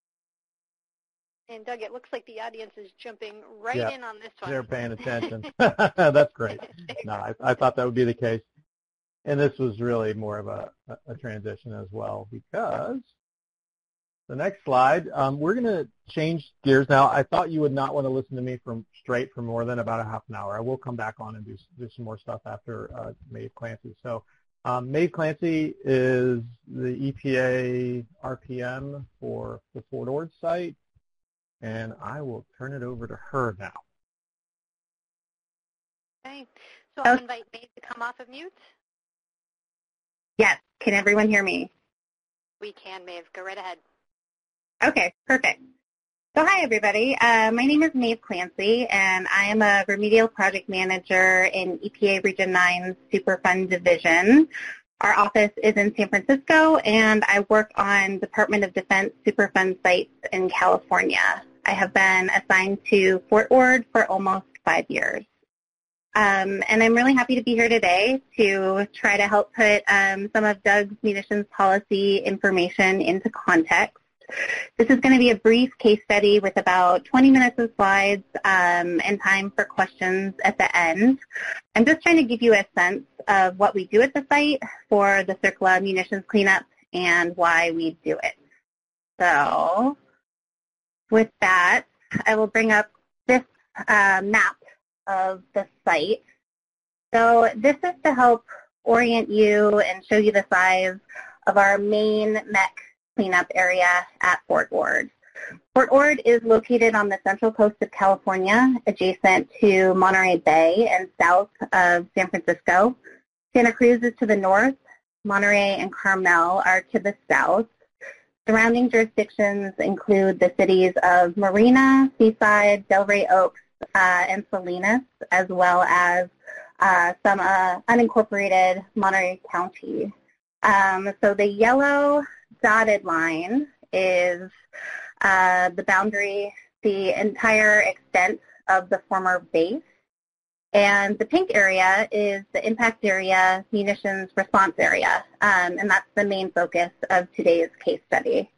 And Doug, it looks like the audience is jumping right yeah, in on this one. They're paying attention. That's great. No, I, I thought that would be the case. And this was really more of a, a transition as well, because the next slide, um, we're going to change gears now. I thought you would not want to listen to me from straight for more than about a half an hour. I will come back on and do, do some more stuff after uh, Maeve Clancy. So um, Maeve Clancy is the E P A R P M for the Fort Ord site, and I will turn it over to her now. Okay, so I'll invite Maeve to come off of mute. Yes, can everyone hear me? We can, Maeve. Go right ahead. Okay, perfect. So hi, everybody. Uh, my name is Maeve Clancy, and I am a remedial project manager in E P A Region nine's Superfund Division. Our office is in San Francisco, and I work on Department of Defense Superfund sites in California. I have been assigned to Fort Ord for almost five years. Um, and I'm really happy to be here today to try to help put um, some of Doug's munitions policy information into context. This is going to be a brief case study with about twenty minutes of slides um, and time for questions at the end. I'm just trying to give you a sense of what we do at the site for the CERCLA munitions cleanup and why we do it. So with that, I will bring up this uh, map of the site. So this is to help orient you and show you the size of our main M E C cleanup area at Fort Ord. Fort Ord is located on the central coast of California, adjacent to Monterey Bay and south of San Francisco. Santa Cruz is to the north. Monterey and Carmel are to the south. Surrounding jurisdictions include the cities of Marina, Seaside, Delray Oaks, uh, and Salinas, as well as uh, some uh, unincorporated Monterey County. Um, so the yellow dotted line is uh, the boundary, the entire extent of the former base. And the pink area is the impact area munitions response area, um, and that's the main focus of today's case study.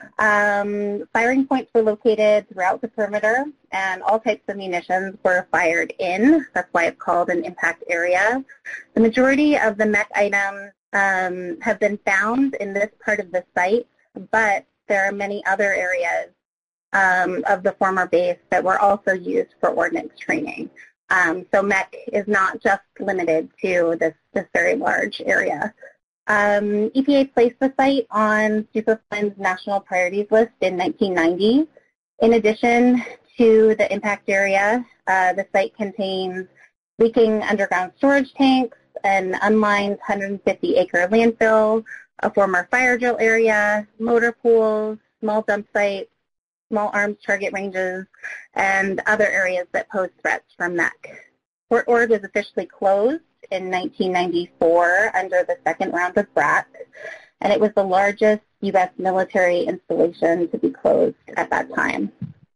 Um, firing points were located throughout the perimeter, and all types of munitions were fired in. That's why it's called an impact area. The majority of the M E C items um, have been found in this part of the site, but there are many other areas um, of the former base that were also used for ordnance training. Um, so M E C is not just limited to this, this very large area. Um, E P A placed the site on Superfund's national priorities list in nineteen ninety. In addition to the impact area, uh, the site contains leaking underground storage tanks, an unmined one hundred fifty acre landfill, a former fire drill area, motor pools, small dump sites, small arms target ranges, and other areas that pose threats from M E C. Fort Ord was officially closed in nineteen ninety-four under the second round of B R A C, and it was the largest U S military installation to be closed at that time.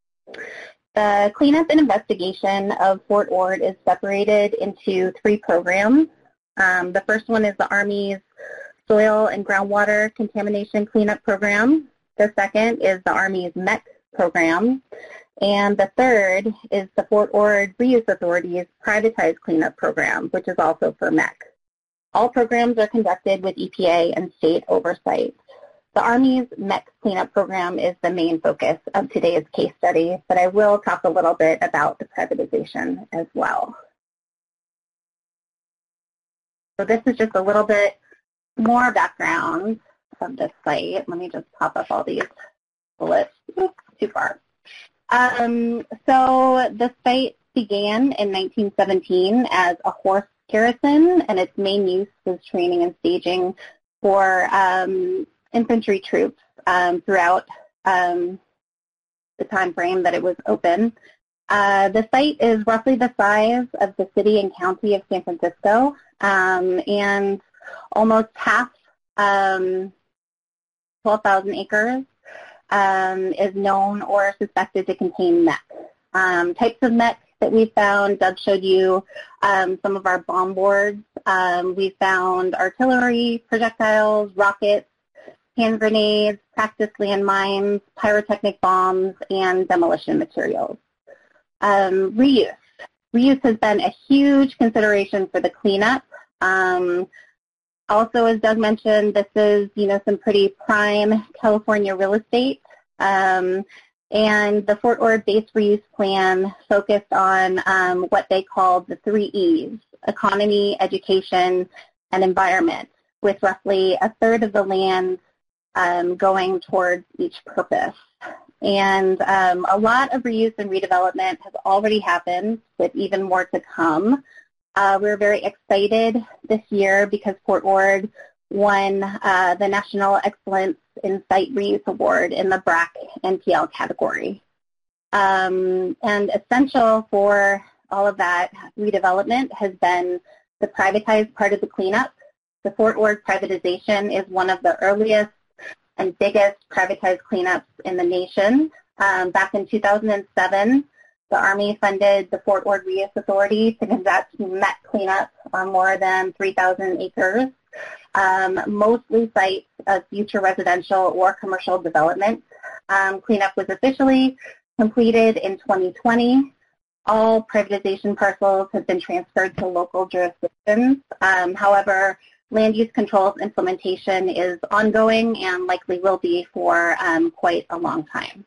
The cleanup and investigation of Fort Ord is separated into three programs. Um, the first one is the Army's Soil and Groundwater Contamination Cleanup Program. The second is the Army's M E C program. And the third is the Fort Ord Reuse Authority's Privatized Cleanup Program, which is also for M E C. All programs are conducted with E P A and state oversight. The Army's M E C cleanup program is the main focus of today's case study, but I will talk a little bit about the privatization as well. So this is just a little bit more background of this site. Let me just pop up all these bullets. Oops, too far. Um, so the site began in nineteen seventeen as a horse garrison, and its main use was training and staging for um, infantry troops um, throughout um, the time frame that it was open. Uh, the site is roughly the size of the city and county of San Francisco, um, and almost half, um, twelve thousand acres, um, is known or suspected to contain M E C. Um, types of M E C that we found, Doug showed you um, some of our bomb boards. Um, we found artillery, projectiles, rockets, hand grenades, practice landmines, pyrotechnic bombs, and demolition materials. Um, reuse. Reuse has been a huge consideration for the cleanup. Um, also, as Doug mentioned, this is, you know, some pretty prime California real estate. Um, and the Fort Ord Base Reuse Plan focused on um, what they called the three E's, economy, education, and environment, with roughly a third of the land um, going towards each purpose. And um, a lot of reuse and redevelopment has already happened, with even more to come. Uh, we're very excited this year because Fort Ord won uh, the National Excellence in Site Reuse Award in the B R A C N P L category. Um, and essential for all of that redevelopment has been the privatized part of the cleanup. The Fort Ord privatization is one of the earliest and biggest privatized cleanups in the nation. Um, back in two thousand seven, the Army funded the Fort Ord Reuse Authority to conduct met cleanup on more than three thousand acres, um, mostly sites of future residential or commercial development. Um, cleanup was officially completed in twenty twenty. All privatization parcels have been transferred to local jurisdictions. Um, however, land use controls implementation is ongoing and likely will be for um, quite a long time.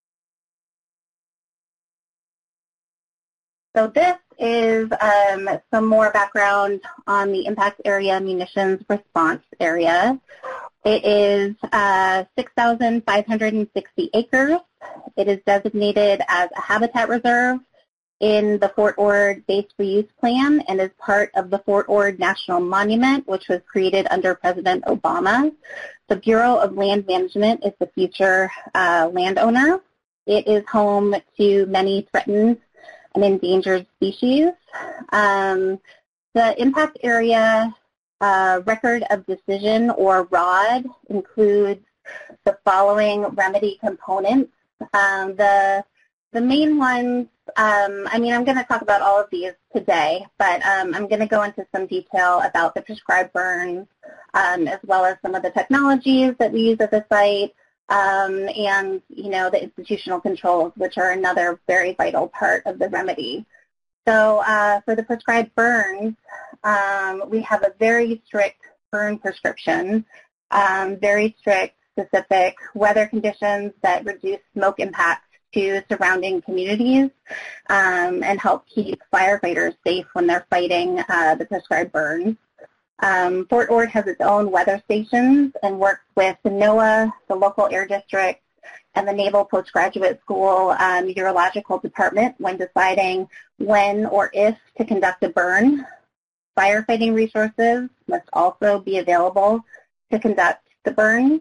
So this is um, some more background on the impact area munitions response area. It is uh, six thousand five hundred sixty acres. It is designated as a habitat reserve in the Fort Ord Base Reuse Plan and is part of the Fort Ord National Monument, which was created under President Obama. The Bureau of Land Management is the future uh, landowner. It is home to many threatened and endangered species. Um, the impact area uh, record of decision, or R O D, includes the following remedy components. Um, the, the main ones, um, I mean, I'm going to talk about all of these today, but um, I'm going to go into some detail about the prescribed burns, um, as well as some of the technologies that we use at the site, um, and, you know, the institutional controls, which are another very vital part of the remedy. So uh, for the prescribed burns, um, we have a very strict burn prescription, um, very strict, specific weather conditions that reduce smoke impacts to surrounding communities um, and help keep firefighters safe when they're fighting uh, the prescribed burns. Um, Fort Ord has its own weather stations and works with the NOAA, the local air district, and the Naval Postgraduate School um, Meteorological Department when deciding when or if to conduct a burn. Firefighting resources must also be available to conduct the burns.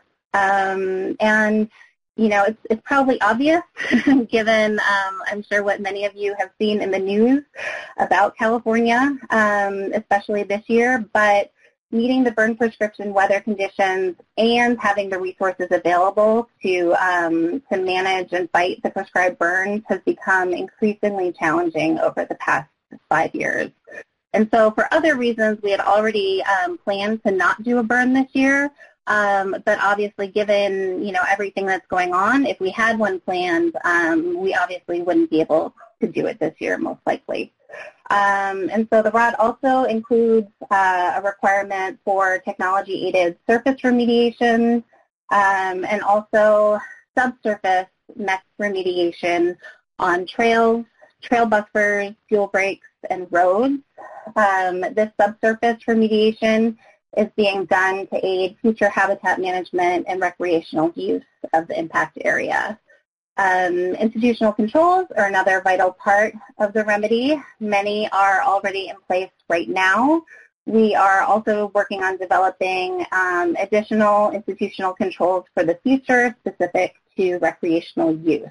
Um, and, you know, it's, it's probably obvious, given um, I'm sure what many of you have seen in the news about California, um, especially this year, but meeting the burn prescription weather conditions and having the resources available to, um, to manage and fight the prescribed burns has become increasingly challenging over the past five years. And so for other reasons, we had already um, planned to not do a burn this year. Um, but obviously, given, you know, everything that's going on, if we had one planned, um, we obviously wouldn't be able to do it this year, most likely. Um, and so the R O D also includes uh, a requirement for technology-aided surface remediation um, and also subsurface meth remediation on trails, trail buffers, fuel breaks, and roads. Um, this subsurface remediation is being done to aid future habitat management and recreational use of the impact area. Um, institutional controls are another vital part of the remedy. Many are already in place right now. We are also working on developing um, additional institutional controls for the future specific to recreational use.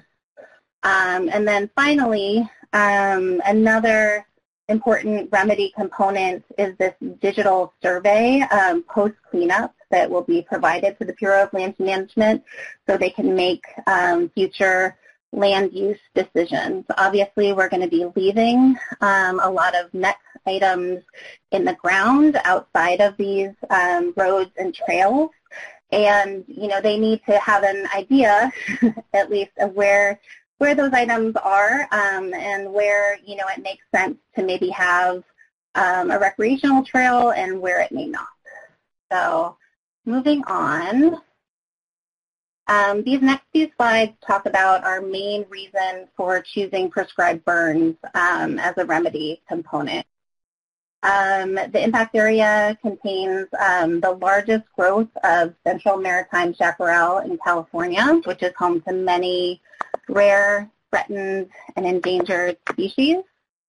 Um, and then finally, um, another important remedy component is this digital survey um, post-cleanup that will be provided to the Bureau of Land Management so they can make um, future land use decisions. Obviously, we're going to be leaving um, a lot of net items in the ground outside of these um, roads and trails. And, you know, they need to have an idea, at least, of where where those items are um, and where, you know, it makes sense to maybe have um, a recreational trail and where it may not. So moving on. Um, these next few slides talk about our main reason for choosing prescribed burns um, as a remedy component. Um, the impact area contains um, the largest growth of central maritime chaparral in California, which is home to many rare, threatened, and endangered species.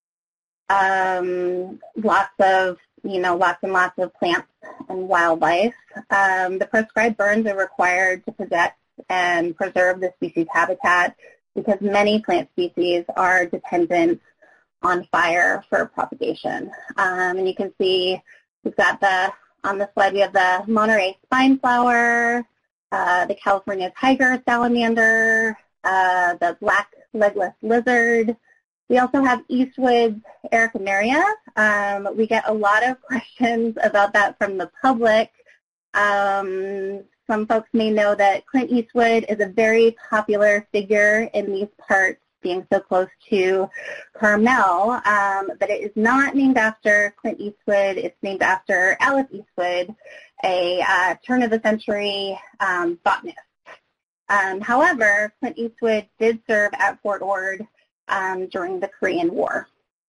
Um, lots of, you know, lots and lots of plants and wildlife. Um, the prescribed burns are required to protect and preserve the species habitat because many plant species are dependent on fire for propagation. Um, and you can see we've got the, on the slide we have the Monterey spineflower, uh, the California tiger salamander, uh, the black legless lizard. We also have Eastwood's Ericameria. Um, we get a lot of questions about that from the public. Um, some folks may know that Clint Eastwood is a very popular figure in these parts, being so close to Carmel, um, but it is not named after Clint Eastwood. It's named after Alice Eastwood, a uh, turn-of-the-century um, botanist. Um, however, Clint Eastwood did serve at Fort Ord um, during the Korean War.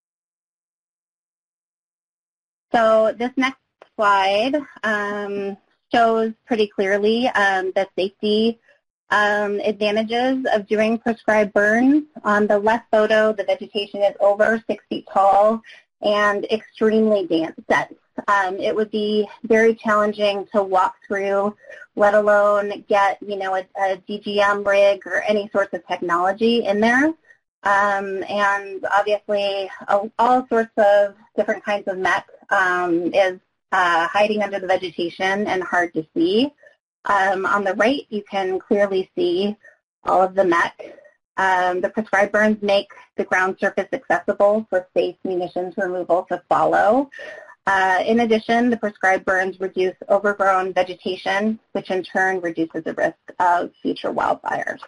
So this next slide um, shows pretty clearly um, the safety um, advantages of doing prescribed burns. On the left photo, the vegetation is over six feet tall and extremely dense. Um, it would be very challenging to walk through, let alone get, you know, a, a D G M rig or any sorts of technology in there. Um, and obviously, all, all sorts of different kinds of mech um, is uh, hiding under the vegetation and hard to see. Um, on the right, you can clearly see all of the mech. Um, the prescribed burns make the ground surface accessible for safe munitions removal to follow. Uh, in addition, the prescribed burns reduce overgrown vegetation, which in turn reduces the risk of future wildfires.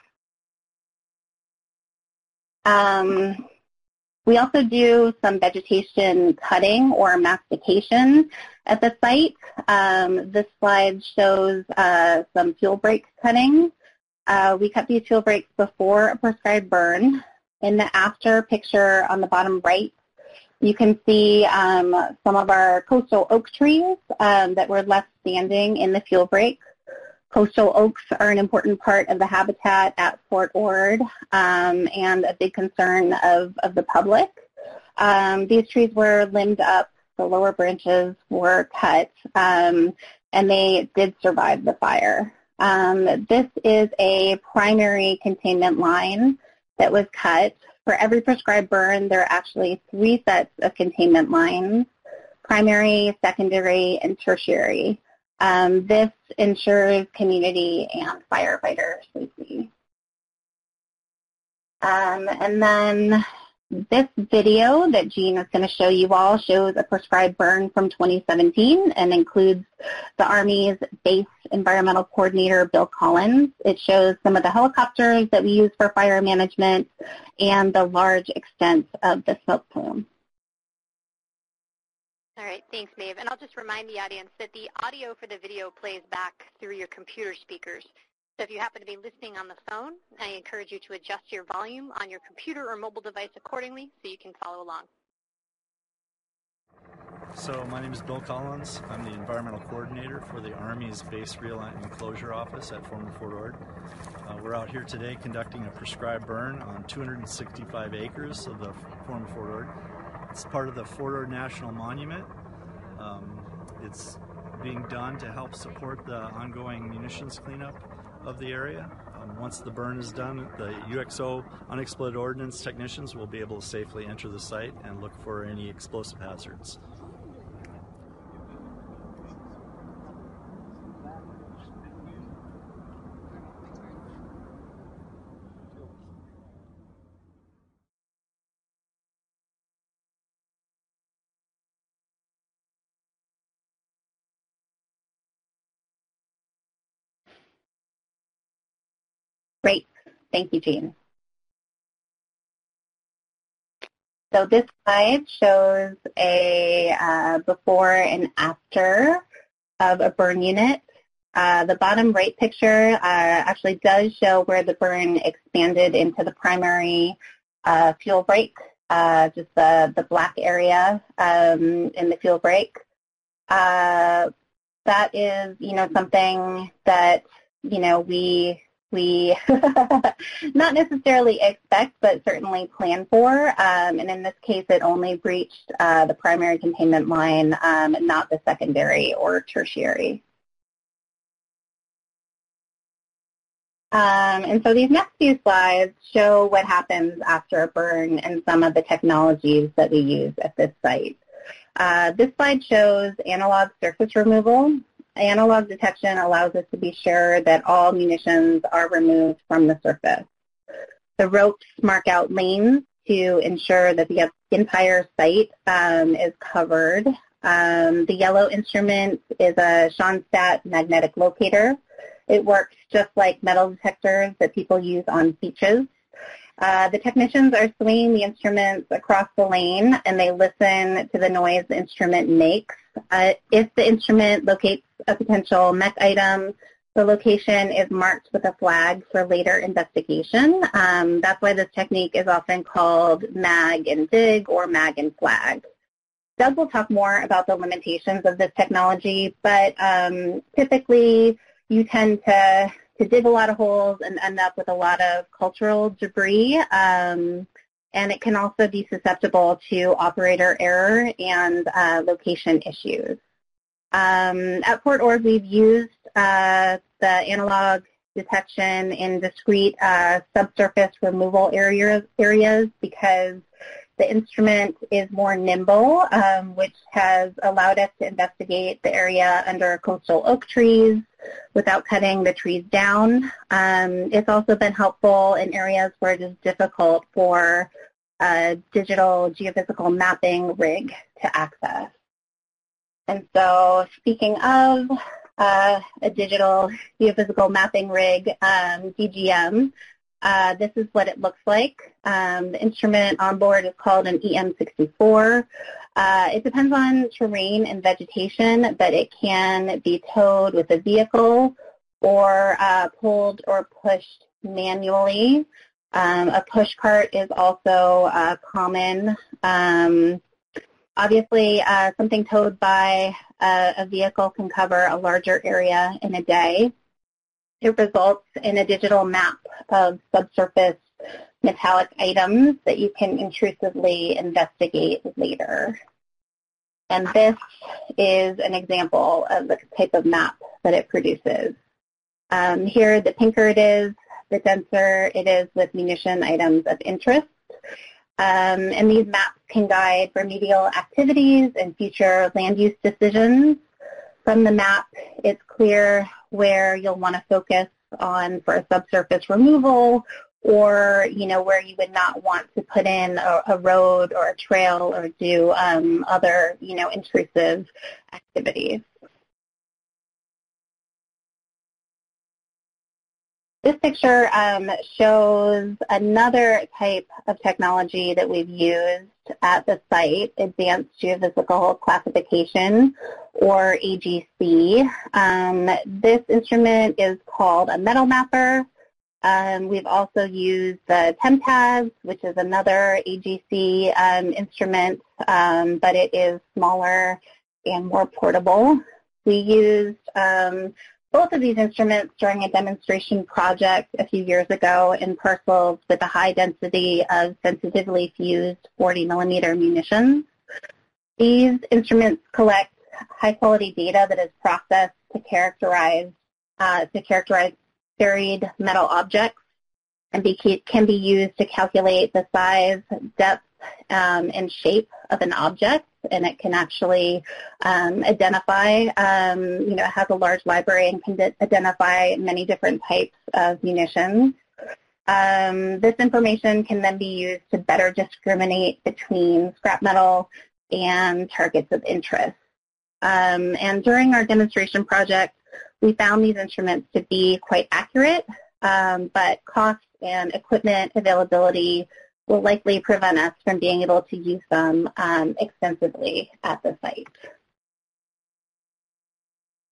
Um, we also do some vegetation cutting or mastication at the site. Um, this slide shows uh, some fuel break cutting. Uh, we cut these fuel breaks before a prescribed burn. In the after picture on the bottom right, you can see um, some of our coastal oak trees um, that were left standing in the fuel break. Coastal oaks are an important part of the habitat at Fort Ord um, and a big concern of, of the public. Um, these trees were limbed up, the lower branches were cut, um, and they did survive the fire. Um, this is a primary containment line that was cut. For every prescribed burn, there are actually three sets of containment lines, primary, secondary, and tertiary. Um, this ensures community and firefighter safety. Um, and then this video that Jean is going to show you all shows a prescribed burn from twenty seventeen and includes the Army's base environmental coordinator, Bill Collins. It shows some of the helicopters that we use for fire management and the large extent of the smoke plume. All right, thanks, Maeve. And I'll just remind the audience that the audio for the video plays back through your computer speakers. So if you happen to be listening on the phone, I encourage you to adjust your volume on your computer or mobile device accordingly so you can follow along. So my name is Bill Collins. I'm the environmental coordinator for the Army's Base Realignment Enclosure Office at former Fort Ord. Uh, we're out here today conducting a prescribed burn on two hundred sixty-five acres of the former Fort Ord. It's part of the Fort Ord National Monument. Um, it's being done to help support the ongoing munitions cleanup of the area. Um, once the burn is done, the U X O unexploded ordnance technicians will be able to safely enter the site and look for any explosive hazards. Great. Thank you, Jean. So this slide shows a uh, before and after of a burn unit. Uh, the bottom right picture uh, actually does show where the burn expanded into the primary uh, fuel break, uh, just the, the black area um, in the fuel break. Uh, that is, you know, something that, you know, we we not necessarily expect, but certainly plan for. Um, and in this case, it only breached uh, the primary containment line, um, not the secondary or tertiary. Um, and so these next few slides show what happens after a burn and some of the technologies that we use at this site. Uh, this slide shows analog surface removal. Analog detection allows us to be sure that all munitions are removed from the surface. The ropes mark out lanes to ensure that the entire site um, is covered. Um, the yellow instrument is a Schonstatt magnetic locator. It works just like metal detectors that people use on beaches. Uh, the technicians are swinging the instruments across the lane, and they listen to the noise the instrument makes. Uh, if the instrument locates a potential mech item, the location is marked with a flag for later investigation. Um, that's why this technique is often called mag and dig or mag and flag. Doug will talk more about the limitations of this technology, but um, typically you tend to, to dig a lot of holes and end up with a lot of cultural debris, um, and it can also be susceptible to operator error and uh, location issues. Um, at Fort Ord, we've used uh, the analog detection in discrete uh, subsurface removal areas, areas because the instrument is more nimble, um, which has allowed us to investigate the area under coastal oak trees without cutting the trees down. Um, it's also been helpful in areas where it is difficult for a digital geophysical mapping rig to access. And so speaking of uh, a digital geophysical mapping rig, um, D G M, uh, this is what it looks like. Um, the instrument on board is called an E M sixty-four. Uh, it depends on terrain and vegetation, but it can be towed with a vehicle or uh, pulled or pushed manually. Um, a push cart is also uh, common. Um, obviously, uh, something towed by a, a vehicle can cover a larger area in a day. It results in a digital map of subsurface metallic items that you can intrusively investigate later. And this is an example of the type of map that it produces. Um, here, the pinker it is, the denser it is with munition items of interest. Um, and these maps can guide remedial activities and future land use decisions. From the map, it's clear where you'll want to focus on for subsurface removal, or, you know, where you would not want to put in a, a road or a trail or do um, other, you know, intrusive activities. This picture um, shows another type of technology that we've used at the site, Advanced Geophysical Classification, or A G C. Um, this instrument is called a metal mapper. Um, we've also used the TEMTAS, which is another A G C um, instrument, um, but it is smaller and more portable. We used um, both of these instruments during a demonstration project a few years ago in parcels with a high density of sensitively fused forty millimeter munitions. These instruments collect high-quality data that is processed to characterize uh, to characterize buried metal objects, and be, can be used to calculate the size, depth, um, and shape of an object. And it can actually um, identify, um, you know, it has a large library and can identify many different types of munitions. Um, this information can then be used to better discriminate between scrap metal and targets of interest. Um, and during our demonstration project, we found these instruments to be quite accurate, um, but cost and equipment availability will likely prevent us from being able to use them um, extensively at the site.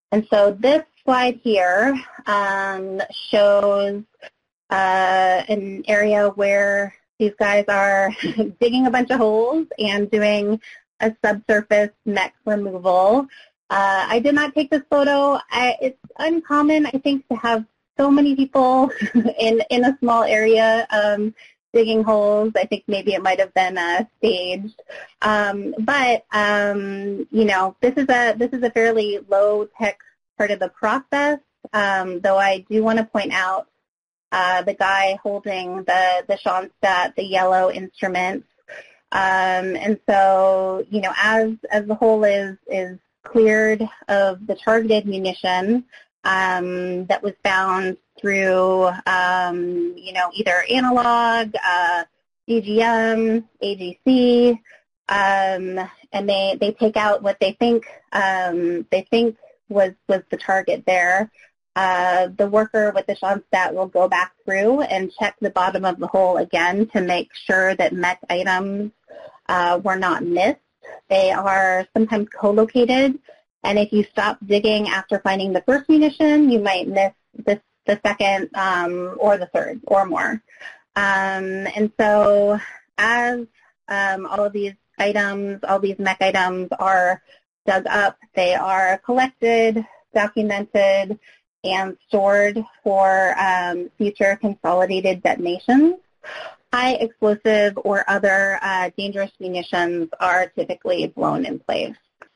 And so this slide here um, shows uh, an area where these guys are digging a bunch of holes and doing a subsurface mech removal. Uh, I did not take this photo. I, it's uncommon, I think, to have so many people in, in a small area um, digging holes. I think maybe it might have been uh, staged. Um, but, um, you know, this is a this is a fairly low-tech part of the process, um, though I do want to point out uh, the guy holding the, the Schonstatt, the yellow instruments. Um, and so, you know, as, as the hole is, is cleared of the targeted munition um, that was found through, um, you know, either analog, uh, D G M, A G C, um, and they, they take out what they think um, they think was, was the target there. Uh, the worker with the Schonstatt will go back through and check the bottom of the hole again to make sure that mech items uh, were not missed. They are sometimes co-located, and if you stop digging after finding the first munition, you might miss this, the second um, or the third or more. Um, and so as um, all of these items, all these mech items are dug up, they are collected, documented, and stored for um, future consolidated detonations. High explosive or other uh, dangerous munitions are typically blown in place.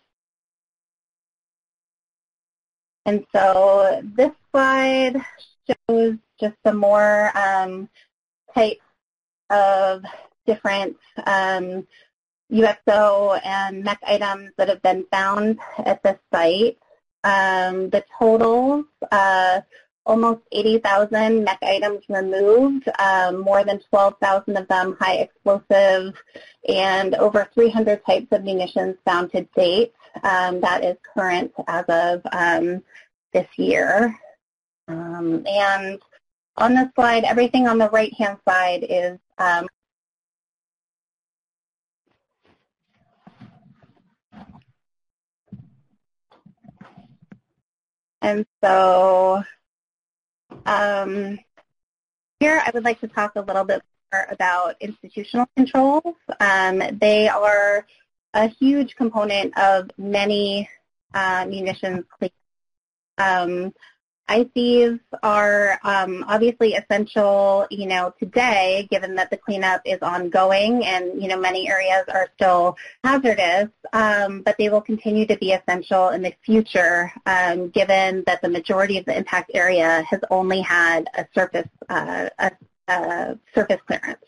And so this slide shows just some more um, types of different um, U X O and mech items that have been found at this site. Um, the totals, uh, almost eighty thousand mech items removed, um, more than twelve thousand of them high explosive, and over three hundred types of munitions found to date. Um, that is current as of um, this year. Um, and on this slide, everything on the right-hand side is um, and so um, here I would like to talk a little bit more about institutional controls. Um, they are a huge component of many uh, munitions cleanup. Um, I Cs are um, obviously essential, you know, today, given that the cleanup is ongoing and, you know, many areas are still hazardous, um, but they will continue to be essential in the future, um, given that the majority of the impact area has only had a surface, uh, a, a surface clearance.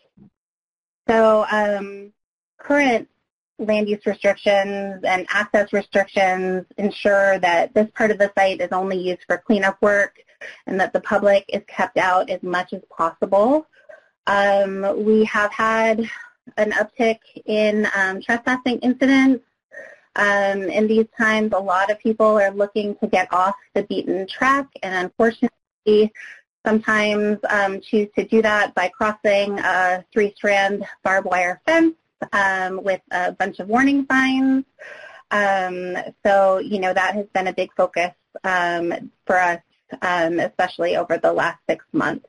So um, current land use restrictions and access restrictions ensure that this part of the site is only used for cleanup work and that the public is kept out as much as possible. Um, we have had an uptick in um, trespassing incidents. Um, in these times, a lot of people are looking to get off the beaten track, and unfortunately, sometimes um, choose to do that by crossing a three-strand barbed wire fence Um, with a bunch of warning signs. Um, so, you know, that has been a big focus um, for us, um, especially over the last six months.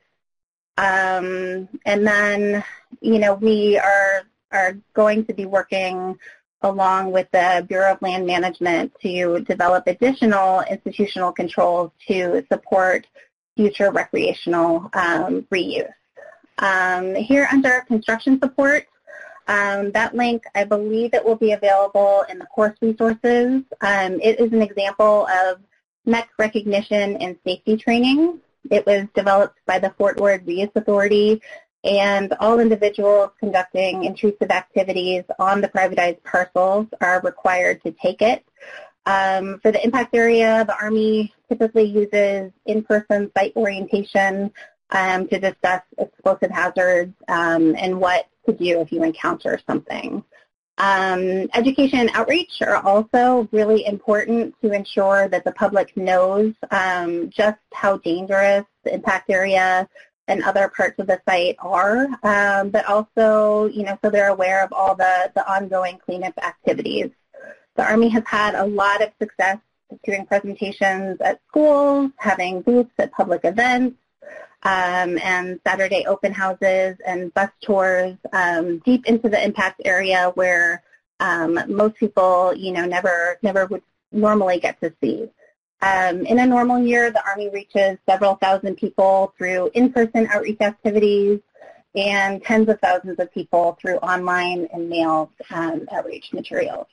Um, and then, you know, we are, are going to be working along with the Bureau of Land Management to develop additional institutional controls to support future recreational um, reuse. Um, here under construction support, Um, that link, I believe it will be available in the course resources. Um, it is an example of mech recognition and safety training. It was developed by the Fort Ord Reuse Authority, and all individuals conducting intrusive activities on the privatized parcels are required to take it. Um, for the impact area, the Army typically uses in-person site orientation um, to discuss explosive hazards um, and what to do if you encounter something. Um, education and outreach are also really important to ensure that the public knows um, just how dangerous the impact area and other parts of the site are, um, but also, you know, so they're aware of all the, the ongoing cleanup activities. The Army has had a lot of success doing presentations at schools, having booths at public events, um, and Saturday open houses and bus tours um, deep into the impact area where um, most people, you know, never, never would normally get to see. Um, in a normal year, the Army reaches several thousand people through in-person outreach activities and tens of thousands of people through online and mailed um, outreach materials.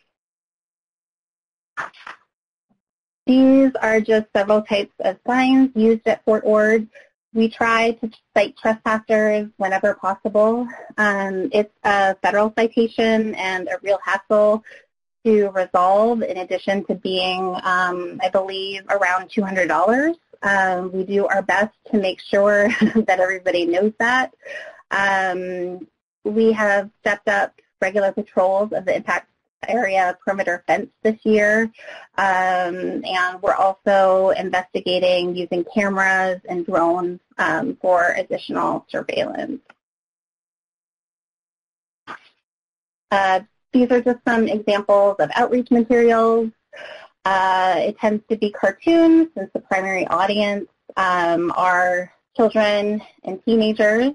These are just several types of signs used at Fort Ord. We try to cite trespassers whenever possible. Um, it's a federal citation and a real hassle to resolve, in addition to being, um, I believe, around two hundred dollars. Um, we do our best to make sure that everybody knows that. Um, we have stepped up regular patrols of the impact area perimeter fence this year, um, and we're also investigating using cameras and drones um, for additional surveillance. Uh, these are just some examples of outreach materials. Uh, it tends to be cartoons since the primary audience um, are children and teenagers.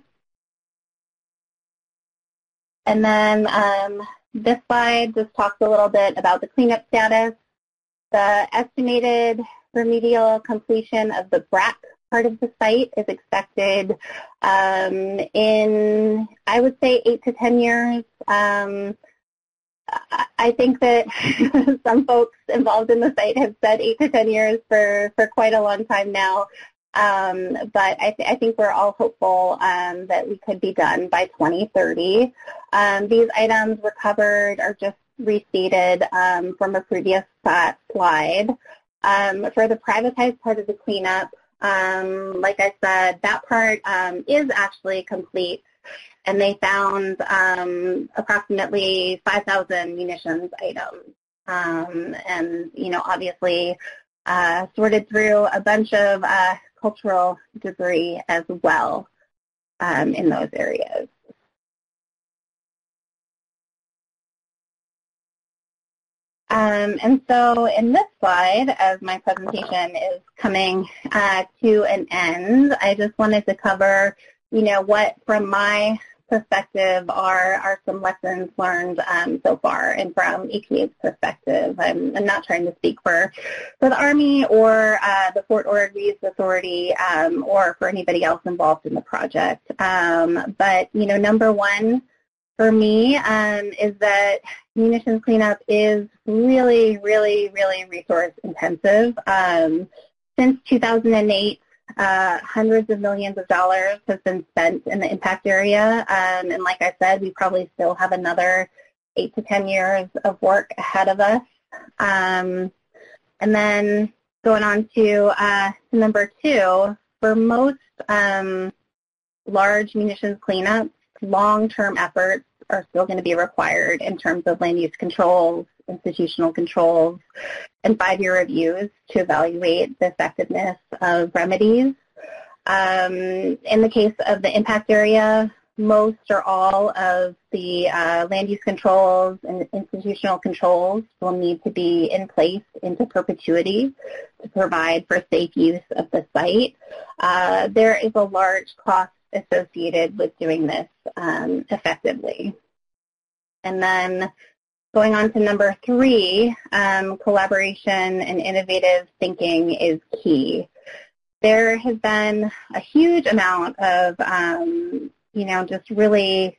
And then um, this slide just talks a little bit about the cleanup status. The estimated remedial completion of the B R A C part of the site is expected um, in, I would say, eight to ten years. Um, I think that some folks involved in the site have said eight to ten years for, for quite a long time now. Um, but I, th I think we're all hopeful um, that we could be done by twenty thirty. Um, these items recovered are just restated um, from a previous uh, slide. Um, for the privatized part of the cleanup, um, like I said, that part um, is actually complete, and they found um, approximately five thousand munitions items. Um, and, you know, obviously uh, sorted through a bunch of uh, cultural debris as well um, in those areas. Um, and so in this slide, as my presentation is coming uh, to an end, I just wanted to cover, you know, what from my perspective are, are some lessons learned um, so far, and from E P A's perspective. I'm, I'm not trying to speak for, for the Army or uh, the Fort Ord Reuse Authority um, or for anybody else involved in the project. Um, but, you know, number one for me um, is that munitions cleanup is really, really, really resource intensive. Um, since two thousand eight, Uh, hundreds of millions of dollars have been spent in the impact area, um, and like I said, we probably still have another eight to ten years of work ahead of us. Um, and then going on to, uh, to number two, for most um, large munitions cleanups, long-term efforts are still going to be required in terms of land use controls, institutional controls, and five-year reviews to evaluate the effectiveness of remedies. Um, in the case of the impact area, most or all of the uh, land use controls and institutional controls will need to be in place into perpetuity to provide for safe use of the site. Uh, there is a large cost associated with doing this um, effectively. And then going on to number three, um, collaboration and innovative thinking is key. There has been a huge amount of, um, you know, just really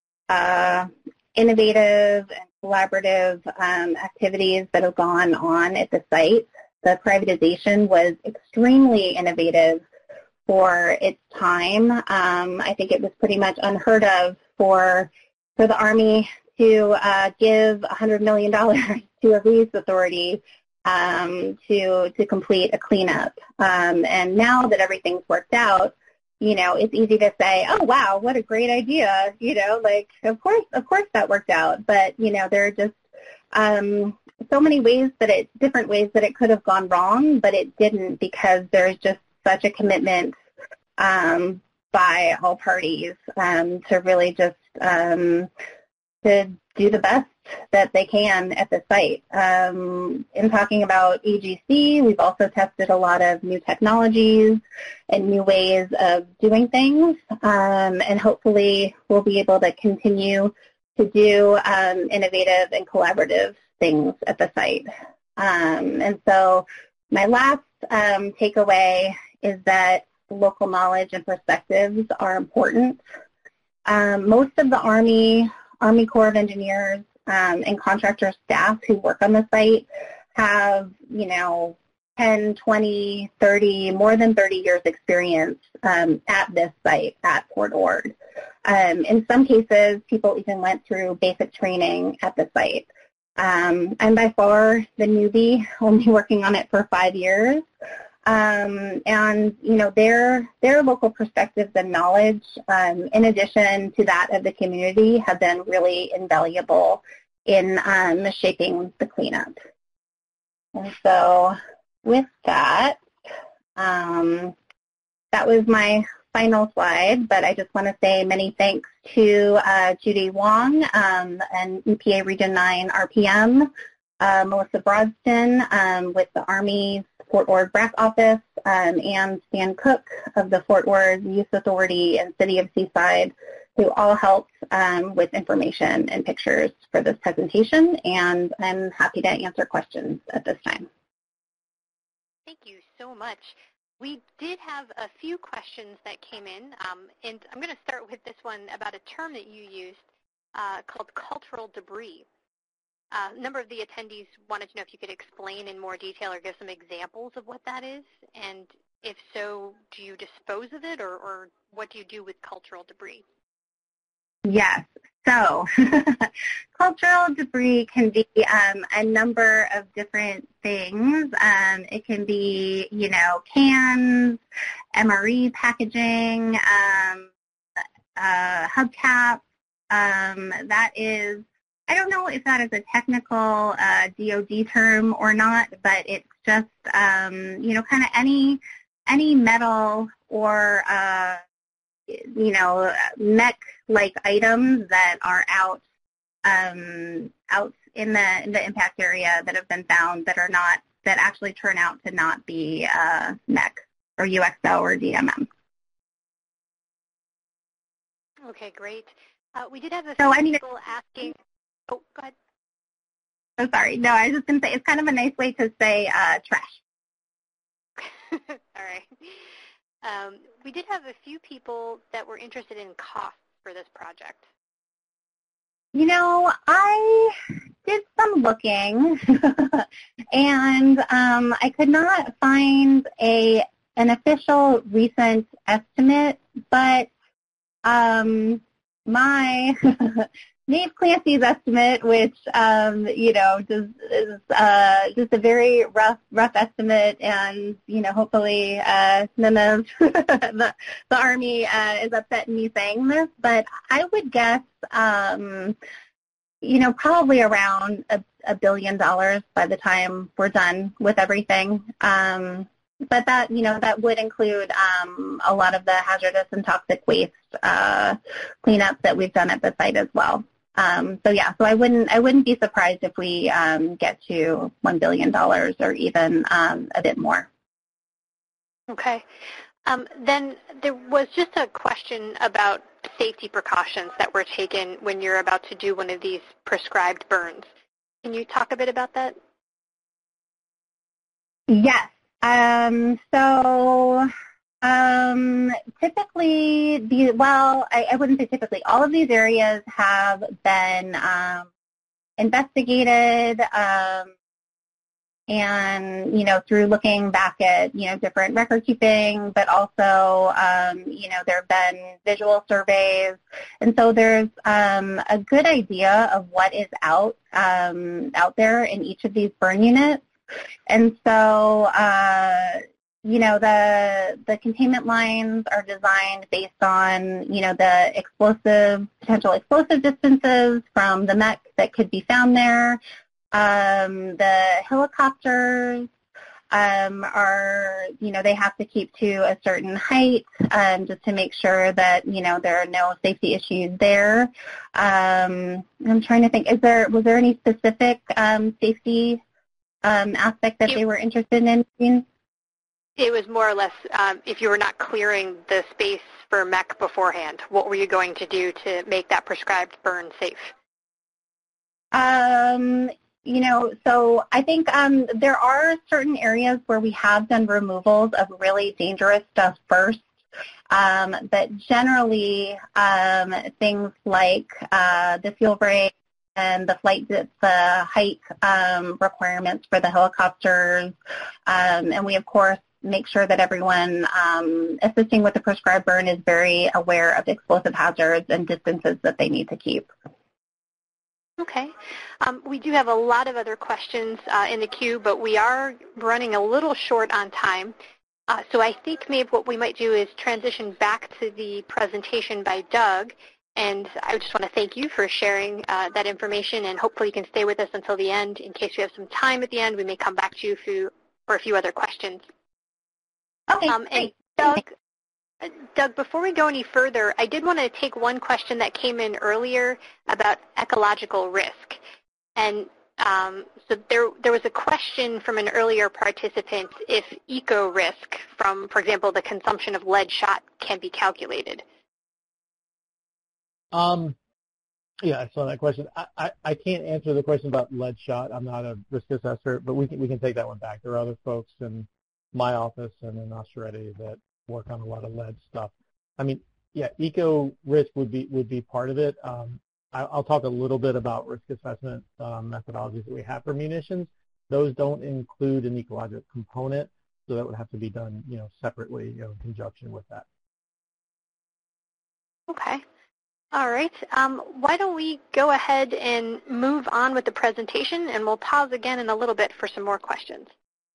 uh, innovative and collaborative um, activities that have gone on at the site. The privatization was extremely innovative for its time. Um, I think it was pretty much unheard of for, for the Army to uh, give one hundred million dollars to a reuse authority um, to, to complete a cleanup. Um, and now that everything's worked out, you know, it's easy to say, oh, wow, what a great idea. You know, like, of course, of course that worked out. But, you know, there are just um, so many ways that it, different ways that it could have gone wrong, but it didn't, because there's just such a commitment um, by all parties um, to really just um, to do the best that they can at the site. Um, in talking about A G C, we've also tested a lot of new technologies and new ways of doing things, um, and hopefully we'll be able to continue to do um, innovative and collaborative things at the site. Um, and so my last um, takeaway is that local knowledge and perspectives are important. Um, most of the Army, Army Corps of Engineers, um, and contractor staff who work on the site have, you know, ten, twenty, thirty, more than thirty years experience um, at this site at Fort Ord. Um, in some cases, people even went through basic training at the site. Um, I'm by far the newbie, only working on it for five years. Um, and, you know, their, their local perspectives and knowledge, um, in addition to that of the community, have been really invaluable in um, shaping the cleanup. And so with that, um, that was my final slide, but I just want to say many thanks to uh, Judy Wong um, and E P A Region nine R P M, uh, Melissa Brodston um, with the Army's Fort Ord B R A C office, um, and Stan Cook of the Fort Ord Youth Authority and City of Seaside, who all helped um, with information and pictures for this presentation, and I'm happy to answer questions at this time. Thank you so much. We did have a few questions that came in, um, and I'm going to start with this one about a term that you used uh, called cultural debris. Uh, a number of the attendees wanted to know if you could explain in more detail or give some examples of what that is, and if so, do you dispose of it, or, or what do you do with cultural debris? Yes. So cultural debris can be um, a number of different things. Um, it can be, you know, cans, M R E packaging, um, uh, hubcaps. Um, that is, I don't know if that is a technical uh, D O D term or not, but it's just, um, you know, kind of any any metal or uh, you know, mech-like items that are out um, out in the in the impact area that have been found that are not, that actually turn out to not be uh, mech or U X O or D M M. Okay, great. Uh, we did have a so, few I mean, people asking. Oh, go ahead. Oh, sorry. No, I was just going to say it's kind of a nice way to say uh, trash. All right. Um, we did have a few people that were interested in costs for this project. You know, I did some looking, and um, I could not find a an official recent estimate, but um, my Maeve Clancy's estimate, which, um, you know, just, is uh, just a very rough, rough estimate, and, you know, hopefully uh, none of the, the Army uh, is upset in me saying this, but I would guess, um, you know, probably around a, a billion dollars by the time we're done with everything. Um, but that, you know, that would include um, a lot of the hazardous and toxic waste uh, cleanup that we've done at the site as well. Um, so yeah, so I wouldn't I wouldn't be surprised if we um, get to one billion dollars or even um, a bit more. Okay. Um, then there was just a question about safety precautions that were taken when you're about to do one of these prescribed burns. Can you talk a bit about that? Yes. Um, so um, typically, the, well, I, I wouldn't say typically. All of these areas have been um, investigated, um, and you know, through looking back at you know different record keeping, but also um, you know there have been visual surveys, and so there's um, a good idea of what is out um, out there in each of these burn units. And so, uh, you know, the the containment lines are designed based on, you know, the explosive, potential explosive distances from the mech that could be found there, um, the helicopters, um, are, you know, they have to keep to a certain height um, just to make sure that, you know, there are no safety issues there. Um, I'm trying to think, is there, was there any specific um, safety um, aspect that they were interested in? It was more or less um, if you were not clearing the space for M E C beforehand, what were you going to do to make that prescribed burn safe? Um, you know, so I think um, there are certain areas where we have done removals of really dangerous stuff first, um, but generally um, things like uh, the fuel break and the flight, the height um, requirements for the helicopters, um, and we of course make sure that everyone um, assisting with the prescribed burn is very aware of explosive hazards and distances that they need to keep. Okay. Um, we do have a lot of other questions uh, in the queue, but we are running a little short on time. Uh, so I think maybe what we might do is transition back to the presentation by Doug. And I just want to thank you for sharing uh, that information, and hopefully you can stay with us until the end. In case we have some time at the end, we may come back to you for, for a few other questions. Okay, um, and Doug, Doug, before we go any further, I did want to take one question that came in earlier about ecological risk. And um, so there, there was a question from an earlier participant if eco risk from, for example, the consumption of lead shot can be calculated. Um, yeah, I saw that question. I, I, I can't answer the question about lead shot. I'm not a risk assessor, but we can, we can take that one back. There are other folks in my office and in Australia that work on a lot of lead stuff. I mean, yeah, eco risk would be would be part of it. Um, I, I'll talk a little bit about risk assessment um, methodologies that we have for munitions. Those don't include an ecological component, so that would have to be done, you know, separately, you know, in conjunction with that. Okay. All right. Um, why don't we go ahead and move on with the presentation, and we'll pause again in a little bit for some more questions.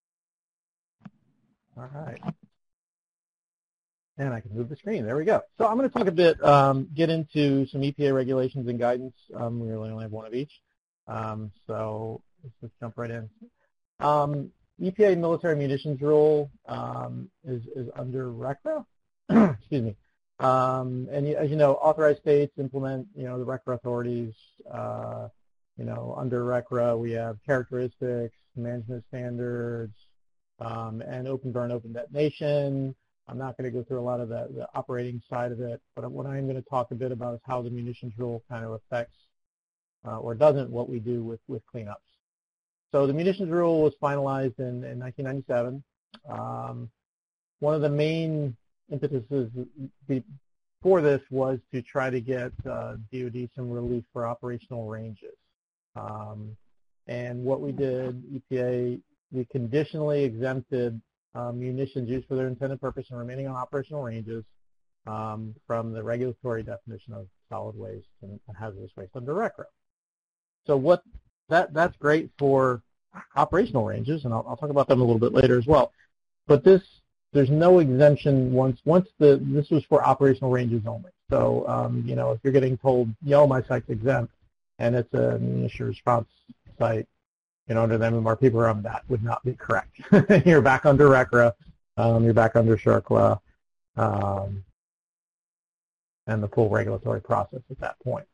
All right. And I can move the screen. There we go. So I'm going to talk a bit, um, get into some E P A regulations and guidance. Um, we really only have one of each. Um, so let's just jump right in. Um, E P A military munitions rule um, is, is under RCRA. Excuse me. Um, and as you know, authorized states implement, you know, the RCRA authorities. Uh, you know, under RCRA, we have characteristics, management standards, um, and open burn, open detonation. I'm not going to go through a lot of the, the operating side of it, but what I'm going to talk a bit about is how the munitions rule kind of affects uh, or doesn't what we do with, with cleanups. So the munitions rule was finalized in, in nineteen ninety-seven. Um, one of the main impetuses before this was to try to get uh, D O D some relief for operational ranges. Um, and what we did, E P A, we conditionally exempted um, munitions used for their intended purpose and remaining on operational ranges um, from the regulatory definition of solid waste and hazardous waste under RCRA. So what that that's great for operational ranges, and I'll, I'll talk about them a little bit later as well. But this there's no exemption once once the this was for operational ranges only. So um, you know, if you're getting told, yo, my site's exempt, and it's a munitions response site, you know, under the M M R P program, that would not be correct. You're back under RCRA, um, you're back under CERCLA, um, and the full regulatory process at that point.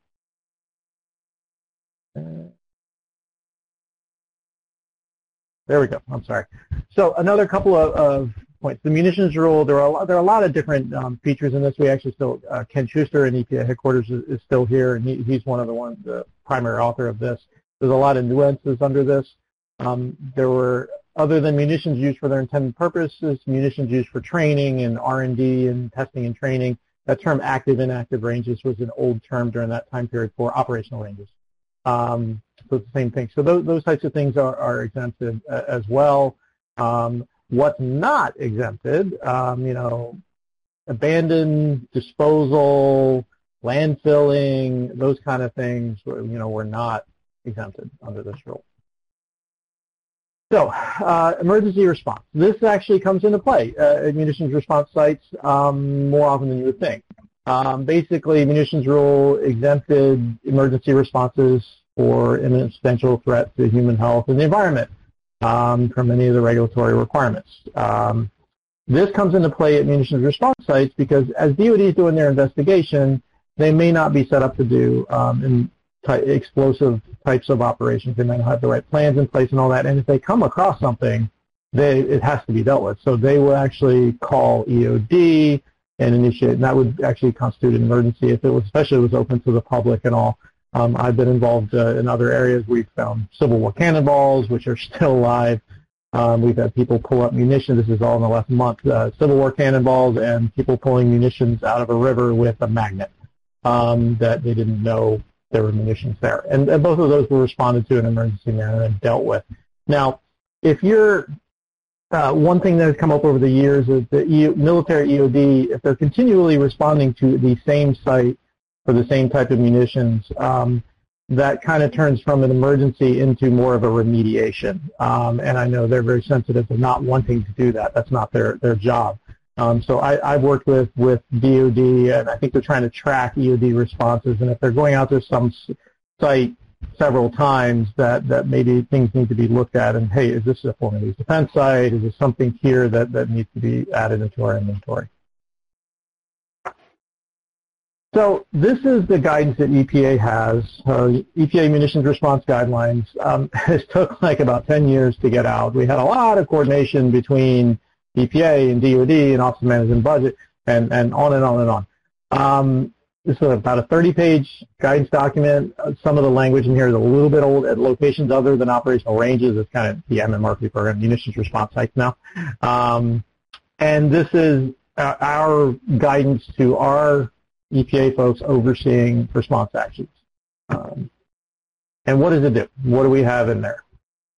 Uh, there we go. I'm sorry. So another couple of, of points. The munitions rule. There are a lot, there are a lot of different um, features in this. We actually still uh, Ken Schuster in E P A headquarters is, is still here, and he, he's one of the ones, the primary author of this. There's a lot of nuances under this. Um, there were, other than munitions used for their intended purposes, munitions used for training and R and D and testing and training. That term active inactive ranges was an old term during that time period for operational ranges. Um, so it's the same thing. So those, those types of things are, are exempted uh, as well. Um, what's not exempted, um, you know, abandoned, disposal, landfilling, those kind of things, you know, were not exempted under this rule. So, uh, emergency response. This actually comes into play uh, at munitions response sites um, more often than you would think. Um, basically, munitions rule exempted emergency responses for imminent potential threat to human health and the environment. um, from any of the regulatory requirements. Um, this comes into play at munitions response sites because as D O D is doing their investigation, they may not be set up to do um, in ty- explosive types of operations. They might not have the right plans in place and all that. And if they come across something, they, it has to be dealt with. So they will actually call E O D and initiate, and that would actually constitute an emergency if it was, especially if it was open to the public and all. Um, I've been involved uh, in other areas. We've found Civil War cannonballs, which are still alive. Um, we've had people pull up munitions. This is all in the last month. Uh, Civil War cannonballs and people pulling munitions out of a river with a magnet um, that they didn't know there were munitions there. And, and both of those were responded to in an emergency manner and dealt with. Now, if you're Uh, one thing that has come up over the years is the E U, military E O D, if they're continually responding to the same site for the same type of munitions, um, that kind of turns from an emergency into more of a remediation. Um, and I know they're very sensitive to not wanting to do that. That's not their, their job. Um, so I, I've worked with, with D O D, and I think they're trying to track E O D responses. And if they're going out to some site several times, that, that maybe things need to be looked at, and hey, is this a foreign use defense site? Is there something here that, that needs to be added into our inventory? So this is the guidance that E P A has, uh, E P A Munitions Response Guidelines. Um, it took like about ten years to get out. We had a lot of coordination between E P A and D O D and Office of Management and Budget, and, and on and on and on. Um, This is about a thirty page guidance document. Some of the language in here is a little bit old. At locations other than operational ranges, it's kind of the M M R P program, munitions response sites now. Um, and this is our guidance to our E P A folks overseeing response actions. Um, and what does it do? What do we have in there?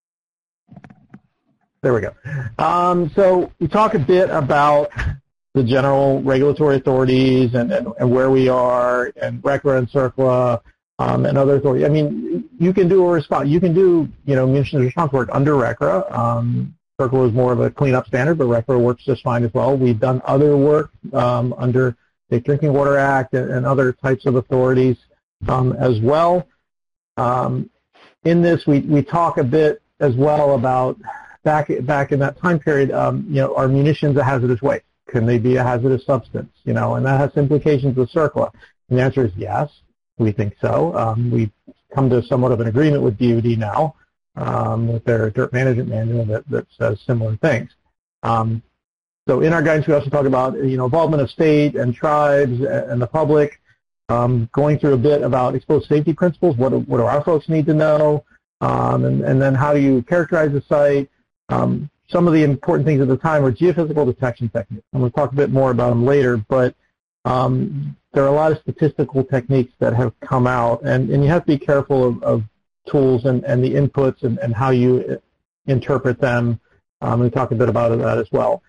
There we go. Um, so we talk a bit about the general regulatory authorities and, and, and where we are, and RCRA and CERCLA um, and other authorities. I mean, you can do a response. You can do, you know, munitions response work under RCRA. Um, CERCLA is more of a cleanup standard, but RCRA works just fine as well. We've done other work um, under the Drinking Water Act and, and other types of authorities um, as well. Um, in this, we, we talk a bit as well about back, back in that time period, um, you know, are munitions a hazardous waste? Can they be a hazardous substance? You know, and that has implications with CERCLA. And the answer is yes, we think so. Um, we've come to somewhat of an agreement with D O D now um, with their dirt management manual that, that says similar things. Um, so in our guidance, we also talk about, you know, involvement of state and tribes and the public, um, going through a bit about exposed safety principles. What do, what do our folks need to know? Um, and, and then how do you characterize the site? Um, Some of the important things at the time were geophysical detection techniques. I'm going to talk a bit more about them later, but um, there are a lot of statistical techniques that have come out, and, and you have to be careful of, of tools and, and the inputs and, and how you interpret them. Um, we talk a bit about that as well.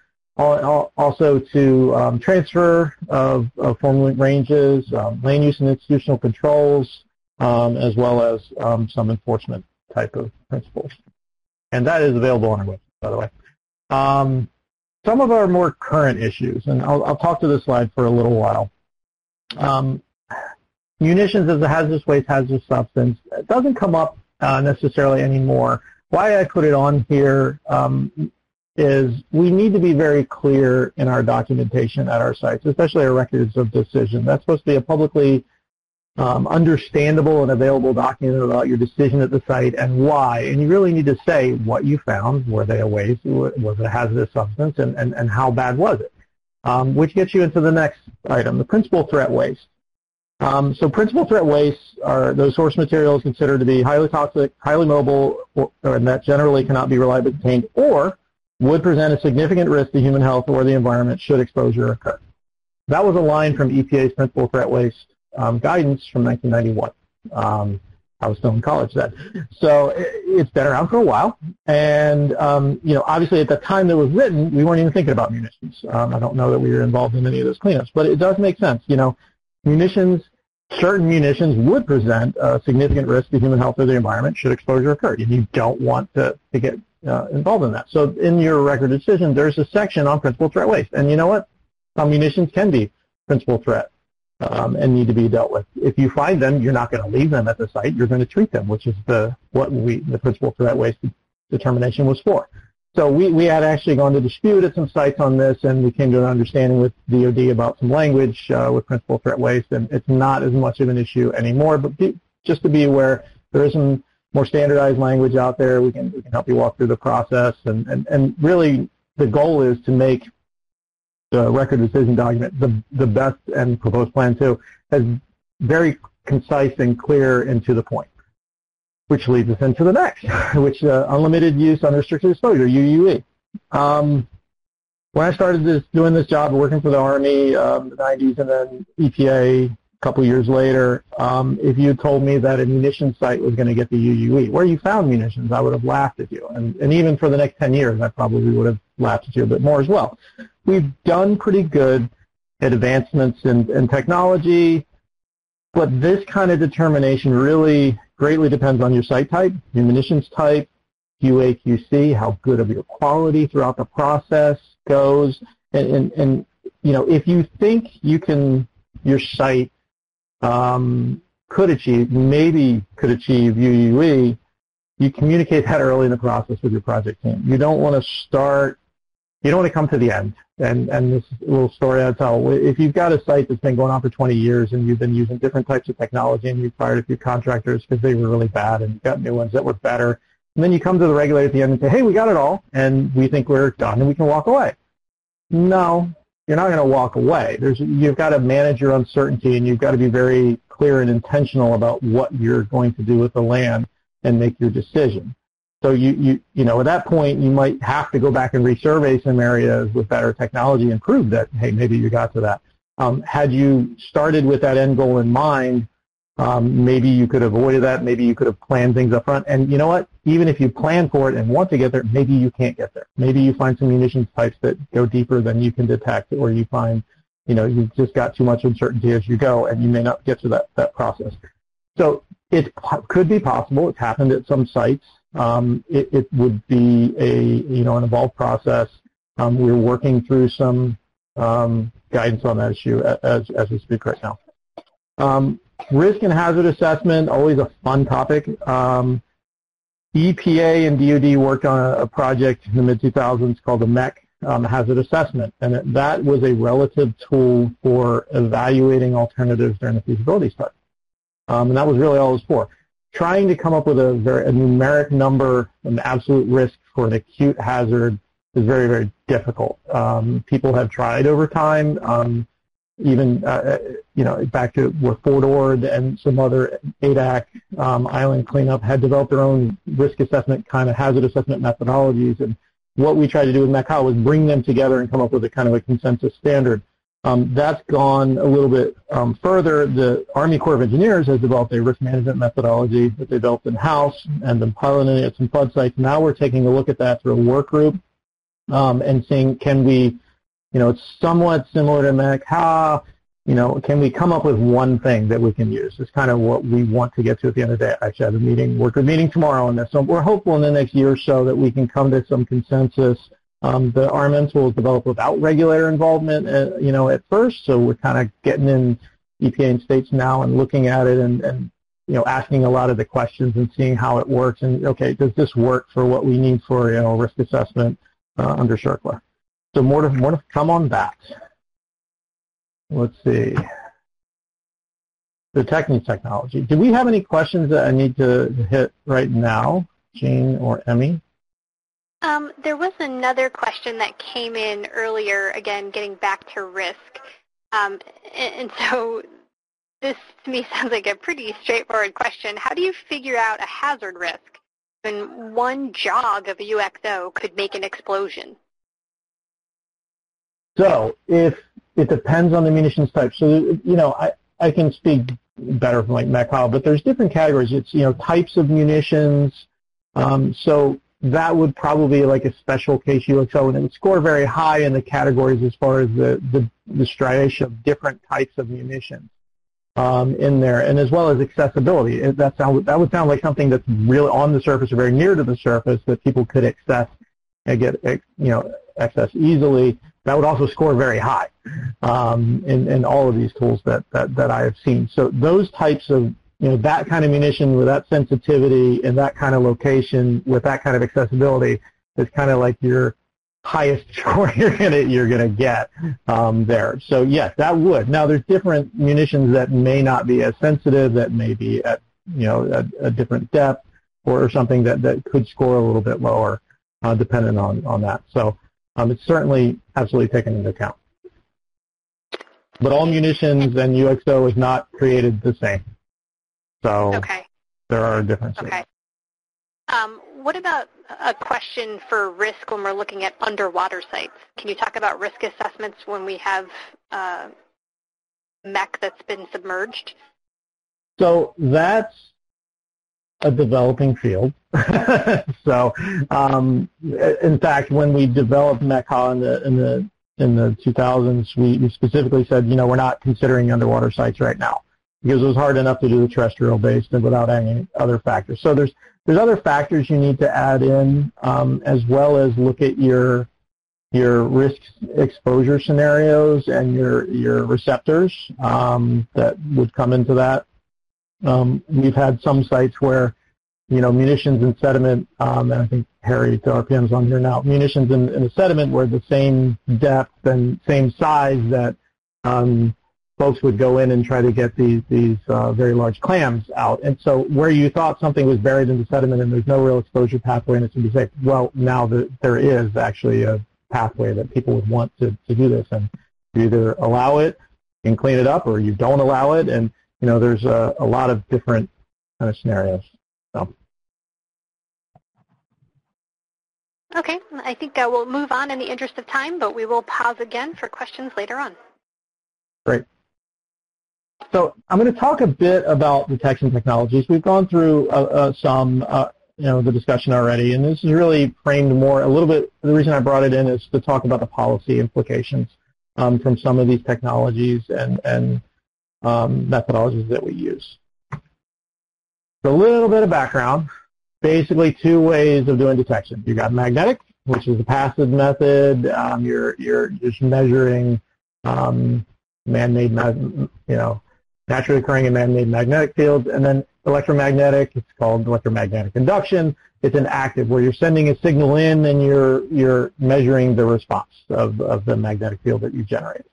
Also to um, transfer of, of formulate ranges, um, land use and institutional controls, um, as well as um, some enforcement type of principles. And that is available on our website, by the way. Um, some of our more current issues, and I'll, I'll talk to this slide for a little while. Um, munitions as a hazardous waste, hazardous substance, it doesn't come up uh, necessarily anymore. Why I put it on here um, is we need to be very clear in our documentation at our sites, especially our records of decision. That's supposed to be a publicly Um, understandable and available document about your decision at the site and why. And you really need to say what you found. Were they a waste? Was it a hazardous substance? And, and, and how bad was it? Um, which gets you into the next item, the principal threat waste. Um, so principal threat wastes are those source materials considered to be highly toxic, highly mobile, or, or and that generally cannot be reliably contained, or would present a significant risk to human health or the environment should exposure occur. That was a line from E P A's principal threat waste Um, guidance from nineteen ninety-one. Um, I was still in college then. So it, it's been around for a while. And, um, you know, obviously at the time that it was written, we weren't even thinking about munitions. Um, I don't know that we were involved in any of those cleanups, but it does make sense. You know, munitions, certain munitions would present a significant risk to human health or the environment should exposure occur. And you don't want to, to get uh, involved in that. So in your record decision, there's a section on principal threat waste. And you know what? Some munitions can be principal threat. Um, and need to be dealt with. If you find them, you're not going to leave them at the site. You're going to treat them, which is the what we the principal threat waste determination was for. So we, we had actually gone to dispute at some sites on this, and we came to an understanding with D O D about some language uh, with principal threat waste, and it's not as much of an issue anymore. But be, just to be aware, there is some more standardized language out there. We can we can help you walk through the process, and, and, and really the goal is to make the record decision document, the, the best, and proposed plan too, as very concise and clear and to the point. Which leads us into the next, which uh, unlimited use unrestricted exposure, U U E. Um, when I started this, doing this job, working for the Army um, in the nineties and then E P A a couple years later, um, if you had told me that a munitions site was going to get the U U E, where you found munitions, I would have laughed at you. And, and even for the next ten years, I probably would have laughed at you a bit more as well. We've done pretty good at advancements in, in technology, but this kind of determination really greatly depends on your site type, your munitions type, Q A Q C, how good of your quality throughout the process goes, and, and, and you know, if you think you can, your site um, could achieve, maybe could achieve U U E, you communicate that early in the process with your project team. You don't want to start, you don't want to come to the end. And, and this little story I'll tell, if you've got a site that's been going on for twenty years and you've been using different types of technology and you've fired a few contractors because they were really bad and you've got new ones that were better, and then you come to the regulator at the end and say, hey, we got it all, and we think we're done and we can walk away. No, you're not going to walk away. There's, you've got to manage your uncertainty, and you've got to be very clear and intentional about what you're going to do with the land and make your decision. So you, you, you know, at that point, you might have to go back and resurvey some areas with better technology and prove that, hey, maybe you got to that. Um, had you started with that end goal in mind, um, maybe you could have avoided that. Maybe you could have planned things up front. And you know what? Even if you plan for it and want to get there, maybe you can't get there. Maybe you find some munitions types that go deeper than you can detect, or you find, you know, you've just got too much uncertainty as you go, and you may not get to that, that process. So it could be possible. It's happened at some sites. Um, it, it would be a, you know, an involved process. Um, we're working through some um, guidance on that issue as, as we speak right now. Um, risk and hazard assessment, always a fun topic. Um, E P A and D O D worked on a, a project in the mid two thousands called the M E C um, hazard assessment, and it, that was a relative tool for evaluating alternatives during the feasibility study. Um, and that was really all it was for. Trying to come up with a, very, a numeric number, an absolute risk for an acute hazard is very, very difficult. Um, people have tried over time, um, even, uh, you know, back to where Fort Ord and some other A D A C, um, island cleanup had developed their own risk assessment, kind of hazard assessment methodologies. And what we tried to do with M E C H A was bring them together and come up with a kind of a consensus standard. Um, that's gone a little bit um, further. The Army Corps of Engineers has developed a risk management methodology that they built in-house and been piloting it at some flood sites. Now we're taking a look at that through a work group um, and seeing, can we, you know, it's somewhat similar to M E C H A, you know, can we come up with one thing that we can use? It's kind of what we want to get to at the end of the day. I actually have a meeting, work group meeting tomorrow on this. So we're hopeful in the next year or so that we can come to some consensus. Um, the R M M tool was developed without regulator involvement, uh, you know, at first, so we're kind of getting in E P A and states now and looking at it and, and, you know, asking a lot of the questions and seeing how it works and, okay, does this work for what we need for, you know, risk assessment uh, under C E R C L A? So more to, more to come on that. Let's see. The Techniques technology. Do we have any questions that I need to hit right now, Jean or Emmy? Um, there was another question that came in earlier, again, getting back to risk. Um, and, and so this, to me, sounds like a pretty straightforward question. How do you figure out a hazard risk when one jog of a U X O could make an explosion? So if it depends on the munitions type. So, you know, I, I can speak better from like M E C H A, but there's different categories. It's, you know, types of munitions. Um, so that would probably be like a special case U X O, and it would score very high in the categories as far as the, the, the striation of different types of munitions um, in there, and as well as accessibility. It, that, sound, that would sound like something that's really on the surface or very near to the surface that people could access and get, you know, access easily. That would also score very high um, in, in all of these tools that, that, that I have seen. So those types of you know, that kind of munition with that sensitivity in that kind of location with that kind of accessibility is kind of like your highest score you're gonna you're gonna get um, there. So yes, that would. Now there's different munitions that may not be as sensitive, that may be at you know a, a different depth or something that, that could score a little bit lower, uh, depending on on that. So um, it's certainly absolutely taken into account. But all munitions and U X O is not created the same. So okay. there are differences. Okay. Um, what about a question for risk when we're looking at underwater sites? Can you talk about risk assessments when we have uh, mech that's been submerged? So that's a developing field. So, um, in fact, when we developed MECHA in the in the in the two thousands, we, we specifically said, you know, we're not considering underwater sites right now because it was hard enough to do the terrestrial based and without any other factors. So there's there's other factors you need to add in, um, as well as look at your your risk exposure scenarios and your your receptors um, that would come into that. Um, we've had some sites where, you know, munitions and sediment, um, and I think Harry to R P M's on here now, munitions in, in the sediment were the same depth and same size that um, folks would go in and try to get these, these uh, very large clams out. And so where you thought something was buried in the sediment and there's no real exposure pathway and it's going to be safe, well, now the, there is actually a pathway that people would want to, to do this. And you either allow it and clean it up or you don't allow it. And, you know, there's a, a lot of different kind of scenarios. So. Okay, I think uh, we'll move on in the interest of time, but we will pause again for questions later on. Great. So I'm going to talk a bit about detection technologies. We've gone through uh, uh, some, uh, you know, the discussion already, and this is really framed more a little bit. The reason I brought it in is to talk about the policy implications um, from some of these technologies and, and um, methodologies that we use. So a little bit of background. Basically, two ways of doing detection. You've got magnetic, which is a passive method. Um, you're you're just measuring um, man-made, you know, naturally occurring and man-made magnetic fields, and then electromagnetic. It's called electromagnetic induction. It's an active where you're sending a signal in and you're you're measuring the response of of the magnetic field that you generate.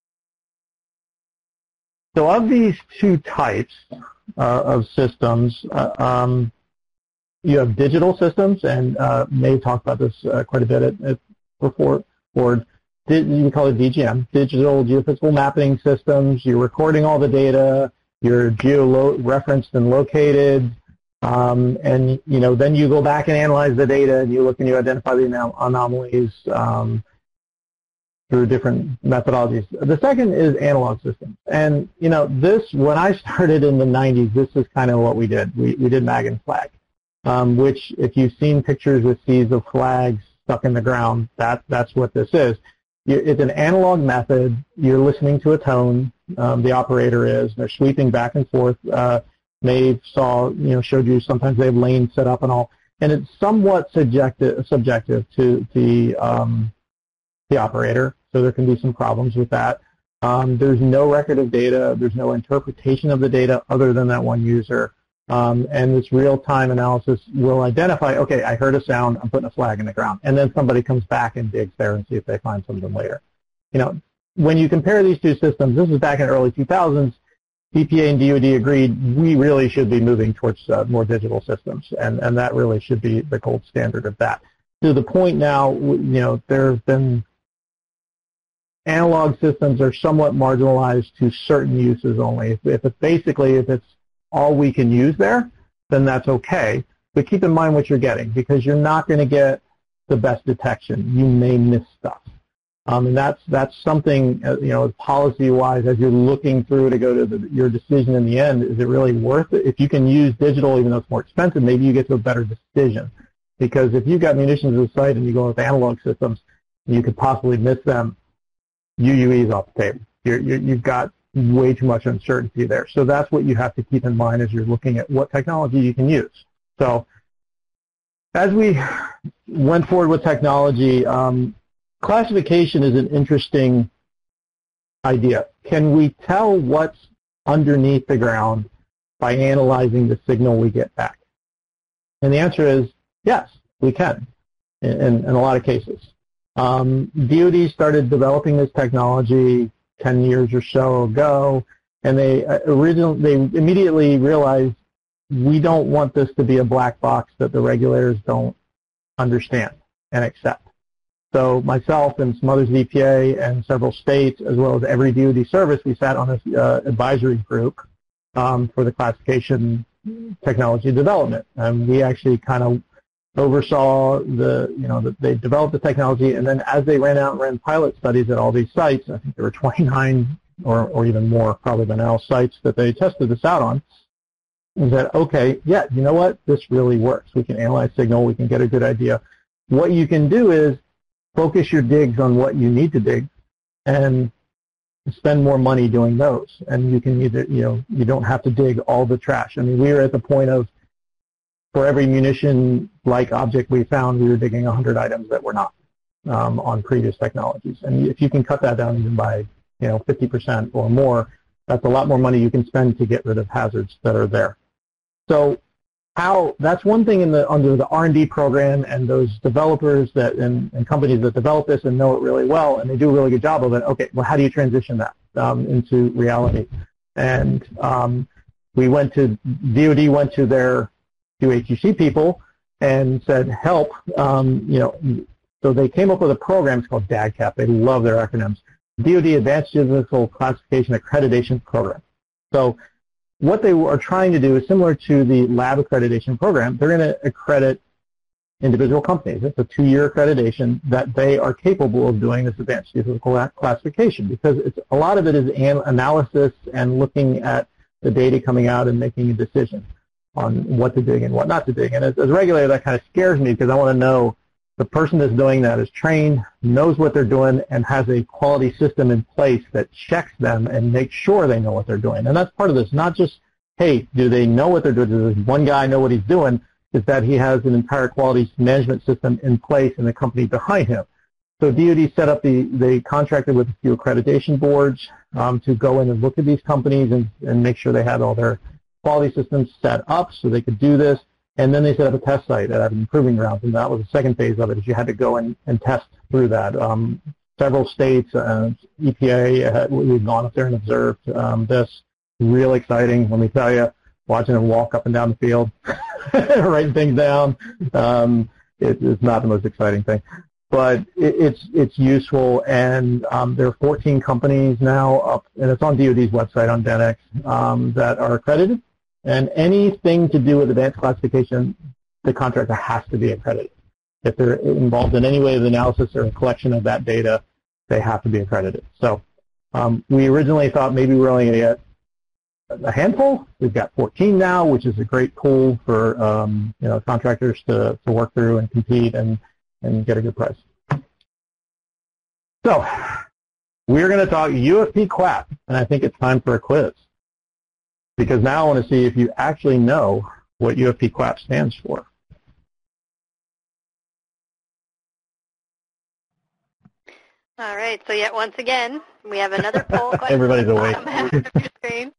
So, of these two types uh, of systems. Uh, um, You have digital systems, and uh, Maeve talked about this uh, quite a bit at, at before. Board, you call it D G M, digital geophysical mapping systems. You're recording all the data. You're geo-referenced and located, um, and you know then you go back and analyze the data, and you look and you identify the anom anomalies um, through different methodologies. The second is analog systems, and you know this when I started in the nineties, this is kind of what we did. We we did mag and flag. Um, which, if you've seen pictures with seas of flags stuck in the ground, that, that's what this is. You, it's an analog method. You're listening to a tone. Um, the operator is. They're sweeping back and forth. Uh, Maeve saw, you know, showed you sometimes they have lanes set up and all. And it's somewhat subjective, subjective to the, um, the operator, so there can be some problems with that. Um, there's no record of data. There's no interpretation of the data other than that one user. Um, and this real-time analysis will identify, okay, I heard a sound, I'm putting a flag in the ground. And then somebody comes back and digs there and see if they find something later. You know, when you compare these two systems, this is back in the early two thousands, E P A and D O D agreed we really should be moving towards uh, more digital systems, and, and that really should be the gold standard of that. To the point now, you know, there have been analog systems are somewhat marginalized to certain uses only. If, if it's basically, if it's all we can use there, then that's okay. But keep in mind what you're getting, because you're not going to get the best detection. You may miss stuff. Um, and that's that's something, uh, you know, policy-wise, as you're looking through to go to the, your decision in the end, is it really worth it? If you can use digital, even though it's more expensive, maybe you get to a better decision. Because if you've got munitions at the site and you go with analog systems, you could possibly miss them, U U Es off the table. You're, you're, you've got way too much uncertainty there. So that's what you have to keep in mind as you're looking at what technology you can use. So as we went forward with technology, um, classification is an interesting idea. Can we tell what's underneath the ground by analyzing the signal we get back? And the answer is yes, we can in, in, in a lot of cases. Um, D O D started developing this technology ten years or so ago, and they originally they immediately realized we don't want this to be a black box that the regulators don't understand and accept. So myself and some others at E P A and several states, as well as every D O D service, we sat on this uh, advisory group um, for the classification technology development. And we actually kind of oversaw the, you know, that they developed the technology, and then as they ran out and ran pilot studies at all these sites, I think there were twenty-nine or, or even more probably by now sites that they tested this out on, and said, okay, yeah, you know what, this really works. We can analyze signal, we can get a good idea. What you can do is focus your digs on what you need to dig and spend more money doing those. And you can either, you know, you don't have to dig all the trash. I mean, we were at the point of, for every munition-like object we found, we were digging one hundred items that were not um, on previous technologies. And if you can cut that down even by, you know, fifty percent or more, that's a lot more money you can spend to get rid of hazards that are there. So how, that's one thing in the, under the R and D program, and those developers that, and, and companies that develop this and know it really well, and they do a really good job of it. Okay, well, how do you transition that um, into reality? And um, we went to, D O D went to their Q A Q C people and said, help, um, you know, so they came up with a program. It's called D A G C A P. They love their acronyms. D O D Advanced Geophysical Classification Accreditation Program. So what they are trying to do is similar to the lab accreditation program. They're going to accredit individual companies. It's a two-year accreditation that they are capable of doing this advanced geophysical classification, because it's, a lot of it is an analysis and looking at the data coming out and making a decision on what to dig and what not to dig. And as, as a regulator, that kind of scares me, because I want to know the person that's doing that is trained, knows what they're doing, and has a quality system in place that checks them and makes sure they know what they're doing. And that's part of this, not just, hey, do they know what they're doing? Does one guy know what he's doing? Is that he has an entire quality management system in place and a company behind him. So D O D set up the, they contracted with a few accreditation boards um, to go in and look at these companies and, and make sure they had all their quality systems set up so they could do this. And then they set up a test site at an improving grounds, and that was the second phase of it, is you had to go and, and test through that. Um, several states, uh, E P A, uh, we've gone up there and observed um, this. Real exciting, let me tell you, watching them walk up and down the field, writing things down. Um, it, it's not the most exciting thing, but it, it's it's useful, and um, there are fourteen companies now up, and it's on D O D's website on DENX, um, that are accredited. And anything to do with advanced classification, the contractor has to be accredited. If they're involved in any way of analysis or collection of that data, they have to be accredited. So um, we originally thought maybe we were only going to get a handful. We've got fourteen now, which is a great pool for um, you know, contractors to, to work through and compete and, and get a good price. So we're going to talk U F P Q A P, and I think it's time for a quiz. Because now I want to see if you actually know what U F P Q A P stands for. All right, so yet once again, we have another poll question. Everybody's awake. Screen.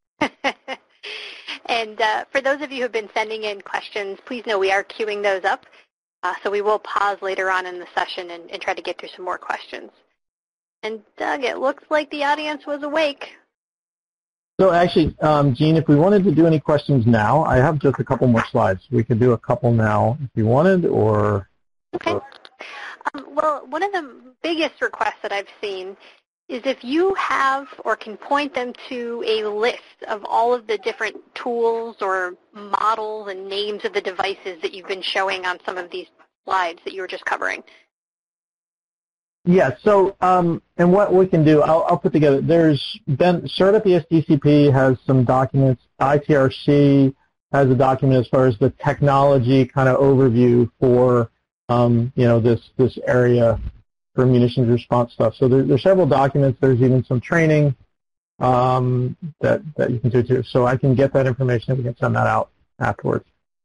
And uh, for those of you who have been sending in questions, please know we are queuing those up. Uh, so we will pause later on in the session and, and try to get through some more questions. And Doug, it looks like the audience was awake. So actually, um, Jean, if we wanted to do any questions now, I have just a couple more slides. We could do a couple now if you wanted, or... Okay. Um, well, one of the biggest requests that I've seen is if you have or can point them to a list of all of the different tools or models and names of the devices that you've been showing on some of these slides that you were just covering. Yeah, so, um, and what we can do, I'll, I'll put together, there's been, CERTA P S D C P has some documents, I T R C has a document as far as the technology kind of overview for, um, you know, this, this area for munitions response stuff. So there, there's several documents, there's even some training um, that, that you can do too. So I can get that information and we can send that out afterwards.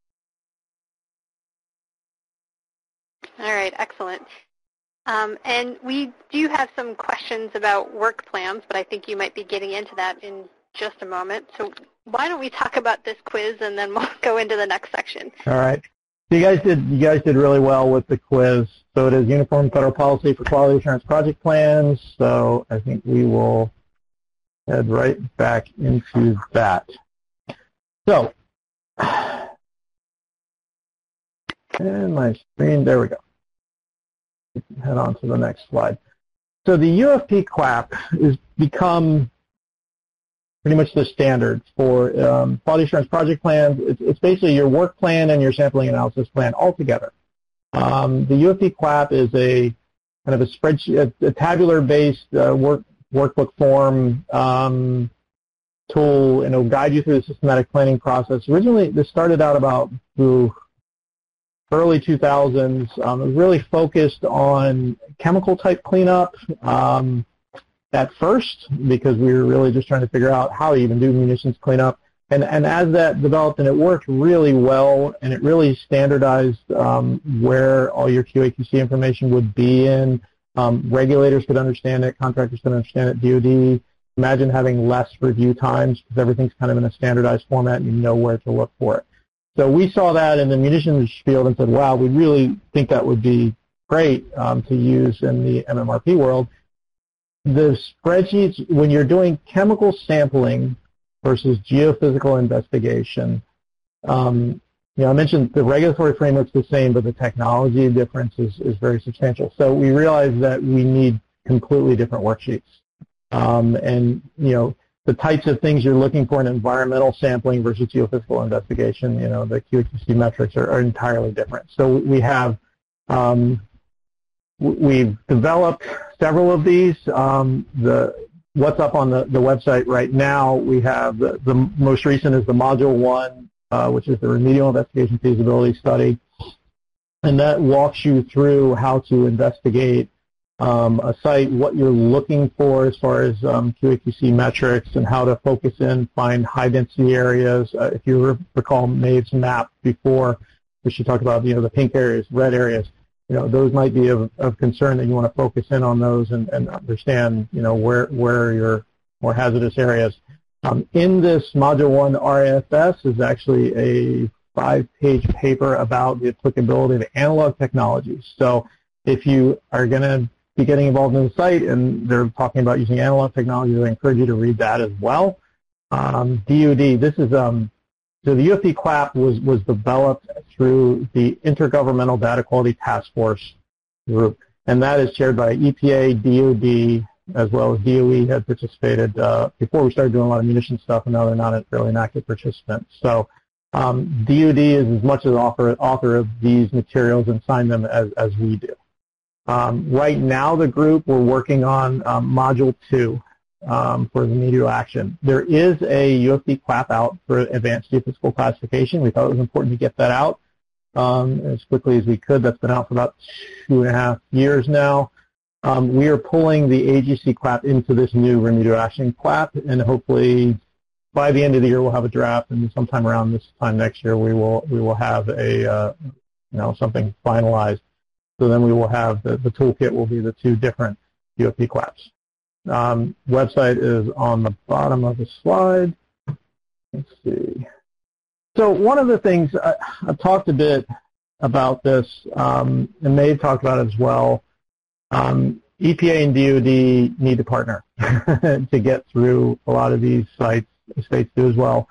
All right, excellent. Um, and we do have some questions about work plans, but I think you might be getting into that in just a moment. So why don't we talk about this quiz and then we'll go into the next section. All right. So you guys did you guys did really well with the quiz. So it is Uniform Federal Policy for Quality Assurance Project Plans. So I think we will head right back into that. So, and my screen, there we go. Head on to the next slide. So the U F P QAP has become pretty much the standard for um, quality assurance project plans. It's, it's basically your work plan and your sampling analysis plan all together. Um, the U F P QAP is a kind of a spreadsheet, a, a tabular-based uh, work, workbook form um, tool, and it'll guide you through the systematic planning process. Originally, this started out about ooh, early two thousands. Um, it was really focused on chemical type cleanup. Um, at first, because we were really just trying to figure out how to even do munitions cleanup. And, and as that developed, and it worked really well, and it really standardized um, where all your Q A Q C information would be in. Um, regulators could understand it, contractors could understand it, D O D. Imagine having less review times because everything's kind of in a standardized format and you know where to look for it. So we saw that in the munitions field and said, wow, we really think that would be great um, to use in the M M R P world. The spreadsheets, when you're doing chemical sampling versus geophysical investigation, um, you know, I mentioned the regulatory framework's the same, but the technology difference is, is very substantial. So we realized that we need completely different worksheets. Um, and, you know, the types of things you're looking for in environmental sampling versus geophysical investigation, you know, the Q A Q C metrics are, are entirely different. So we have um, We've developed several of these. Um, the what's up on the, the website right now, we have the, the most recent is the Module one, uh, which is the Remedial Investigation Feasibility Study. And that walks you through how to investigate um, a site, what you're looking for as far as um, Q A Q C metrics, and how to focus in, find high-density areas. Uh, if you recall Maeve's map before, which she talked about, you know, the pink areas, red areas. You know, those might be of, of concern that you want to focus in on those and, and understand, you know, where, where are your more hazardous areas. Um, in this Module one R A F S is actually a five-page paper about the applicability of analog technologies. So if you are going to be getting involved in the site and they're talking about using analog technologies, I encourage you to read that as well. Um, D O D, this is um, So the U F P QAP was, was developed through the Intergovernmental Data Quality Task Force group, and that is chaired by E P A, D O D, as well as D O E had participated uh, before we started doing a lot of munitions stuff, and now they're not really an active participant. So um, D O D is as much an author, author of these materials and signed them as, as we do. Um, right now, the group, we're working on um, Module two. Um, for remedial action. There is a U F P QAP out for advanced geophysical classification. We thought it was important to get that out um, as quickly as we could. That's been out for about two and a half years now. Um, we are pulling the A G C QAP into this new remedial action QAP, and hopefully by the end of the year we'll have a draft, and sometime around this time next year we will we will have a uh, you know something finalized. So then we will have the, the toolkit will be the two different U F P QAPs. Um, website is on the bottom of the slide. Let's see. So one of the things, I, I've talked a bit about this, um, and Maeve talked about it as well. Um, E P A and D O D need to partner to get through a lot of these sites. The states do as well.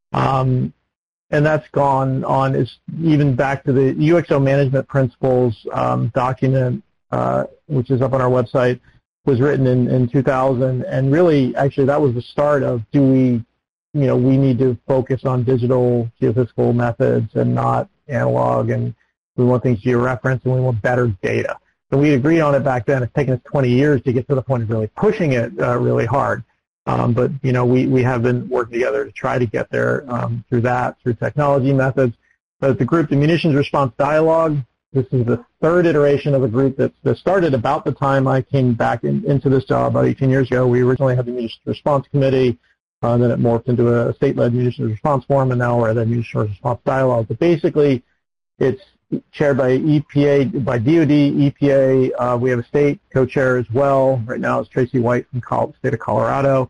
Um, and that's gone on, is even back to the U X O management principles um, document, uh, which is up on our website. Was written in, in two thousand, and really, actually, that was the start of do we, you know, we need to focus on digital geophysical methods and not analog, and we want things georeferenced, and we want better data. So we agreed on it back then. It's taken us twenty years to get to the point of really pushing it uh, really hard. Um, but, you know, we, we have been working together to try to get there um, through that, through technology methods. But the group, the Munitions Response Dialogue, this is the third iteration of a group that, that started about the time I came back in, into this job about eighteen years ago. We originally had the Munitions Response Committee, uh, then it morphed into a state-led Munitions Response Forum, and now we're at the Munitions Response Dialogue. But basically, it's chaired by E P A, by D O D, E P A. Uh, we have a state co-chair as well. Right now it's Tracy White from Col- the state of Colorado.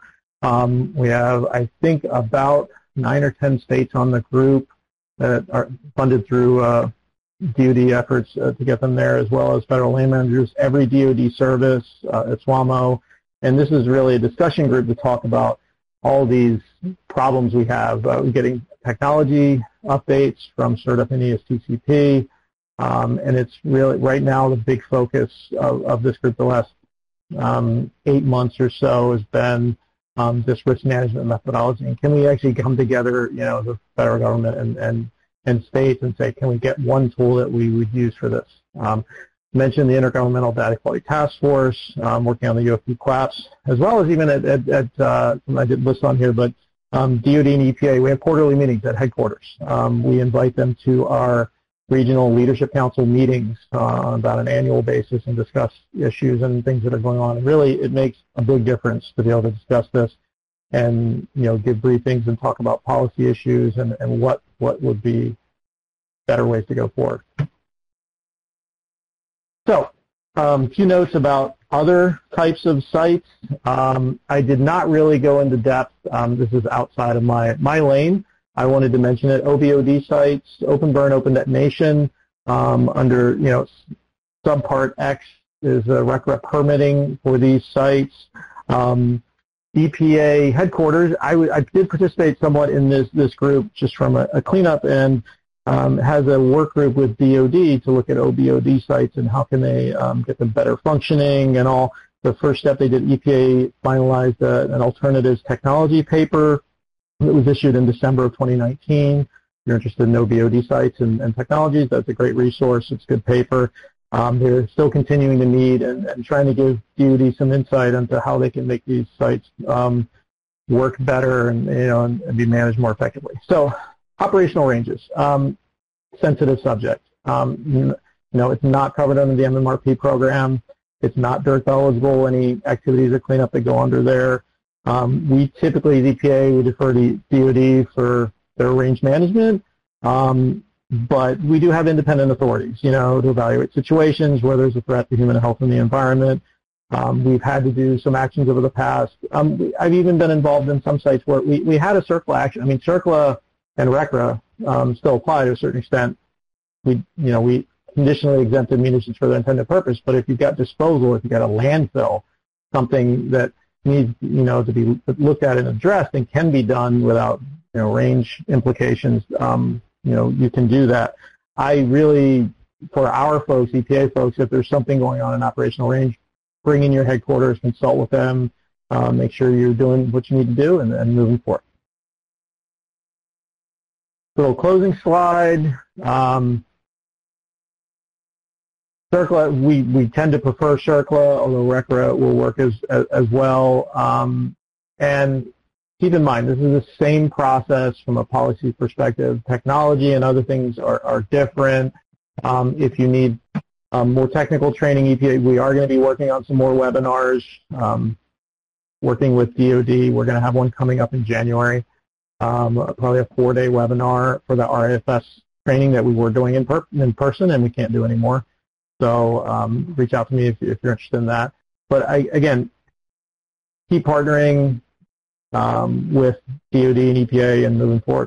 Um, we have, I think, about nine or ten states on the group that are funded through uh, D O D efforts uh, to get them there, as well as federal land managers, every D O D service uh, at SWAMO. And this is really a discussion group to talk about all these problems we have. Uh, we're getting technology updates from CERDUP and E S T C P. Um, and it's really, right now, the big focus of, of this group the last um, eight months or so has been um, this risk management methodology. And can we actually come together, you know, the federal government and, and, and states and say, can we get one tool that we would use for this? Um, mentioned the Intergovernmental Data Quality Task Force, um, working on the U F P CLAPS, as well as even at, at, at uh, I didn't list on here, but um, D O D and E P A, we have quarterly meetings at headquarters. Um, we invite them to our regional leadership council meetings uh, on about an annual basis and discuss issues and things that are going on. And really, it makes a big difference to be able to discuss this and, you know, give briefings and talk about policy issues and, and what, what would be better ways to go forward. So, um, a few notes about other types of sites. Um, I did not really go into depth. Um, this is outside of my, my lane. I wanted to mention it. O B O D sites, open burn, open detonation, um, under, you know, subpart X is a R C R A permitting for these sites. Um, E P A headquarters, I, I did participate somewhat in this, this group just from a, a cleanup, and um, has a work group with D O D to look at O B O D sites and how can they um, get them better functioning and all. The first step they did, E P A finalized uh, an alternatives technology paper. It was issued in December of twenty nineteen. If you're interested in O B O D sites and, and technologies, that's a great resource. It's good paper. Um, they're still continuing to meet and, and trying to give D O D some insight into how they can make these sites um, work better and, you know, and, and be managed more effectively. So, operational ranges, um, sensitive subject. Um, you know, it's not covered under the M M R P program. It's not DERC eligible. Any activities of cleanup that go under there. Um, we typically, the E P A, we defer to D O D for their range management, um, but we do have independent authorities, you know, to evaluate situations where there's a threat to human health and the environment. Um, we've had to do some actions over the past. Um, we, I've even been involved in some sites where we, we had a CERCLA action. I mean, CERCLA and R C R A um, still apply to a certain extent. We, you know, we conditionally exempted munitions for their intended purpose, but if you've got disposal, if you've got a landfill, something that needs, you know, to be looked at and addressed and can be done without, you know, range implications, um, you know, you can do that. I really, for our folks, E P A folks, if there's something going on in operational range, bring in your headquarters, consult with them, uh, make sure you're doing what you need to do, and, and moving forward. So closing slide. Um, CERCLA, we, we tend to prefer CERCLA, although R C R A will work as, as, as well. Um, and keep in mind, this is the same process from a policy perspective. Technology and other things are, are different. Um, if you need um, more technical training, E P A, we are going to be working on some more webinars, um, working with D O D. We're going to have one coming up in January, um, probably a four-day webinar for the R I F S training that we were doing in, per in person and we can't do anymore. So um, reach out to me if, if you're interested in that. But I, again, keep partnering um, with D O D and E P A and moving forward.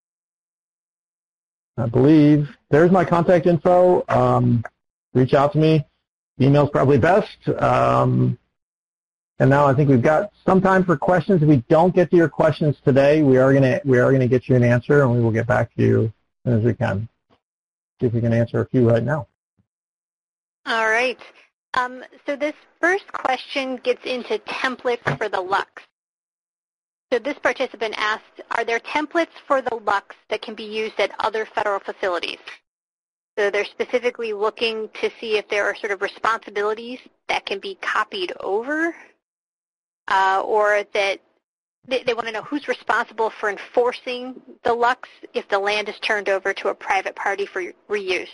I believe there's my contact info. Um, reach out to me. Email's probably best. Um, and now I think we've got some time for questions. If we don't get to your questions today, we are gonna we are gonna get you an answer, and we will get back to you as soon as we can. See if we can answer a few right now. All right. Um, so this first question gets into templates for the L U Cs. So this participant asked, are there templates for the L U Cs that can be used at other federal facilities? So they're specifically looking to see if there are sort of responsibilities that can be copied over, uh, or that they, they want to know who's responsible for enforcing the L U Cs if the land is turned over to a private party for reuse.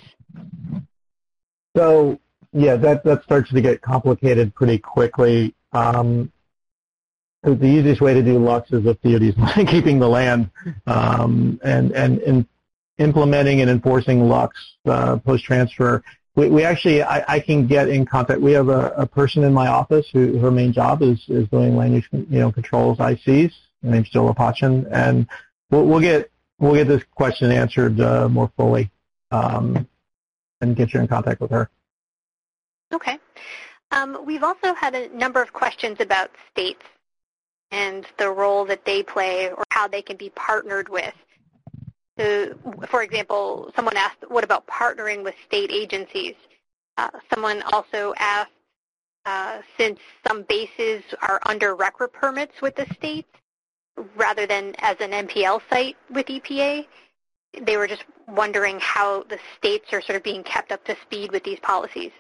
So, yeah, that, that starts to get complicated pretty quickly. Um, the easiest way to do L U Cs is if D O D is keeping the land, um, and, and in implementing and enforcing L U Cs uh, post-transfer we, we actually, I, I can get in contact. We have a, a person in my office who her main job is, is doing land use, you know, controls I Cs. Her name's Jill Apachin, and we'll, we'll get we'll get this question answered uh, more fully, um, and get you in contact with her. Okay. Um, we've also had a number of questions about states and the role that they play or how they can be partnered with. So, for example, someone asked, what about partnering with state agencies? Uh, someone also asked, uh, since some bases are under R C R A permits with the states, rather than as an M P L site with E P A, they were just wondering how the states are sort of being kept up to speed with these policies.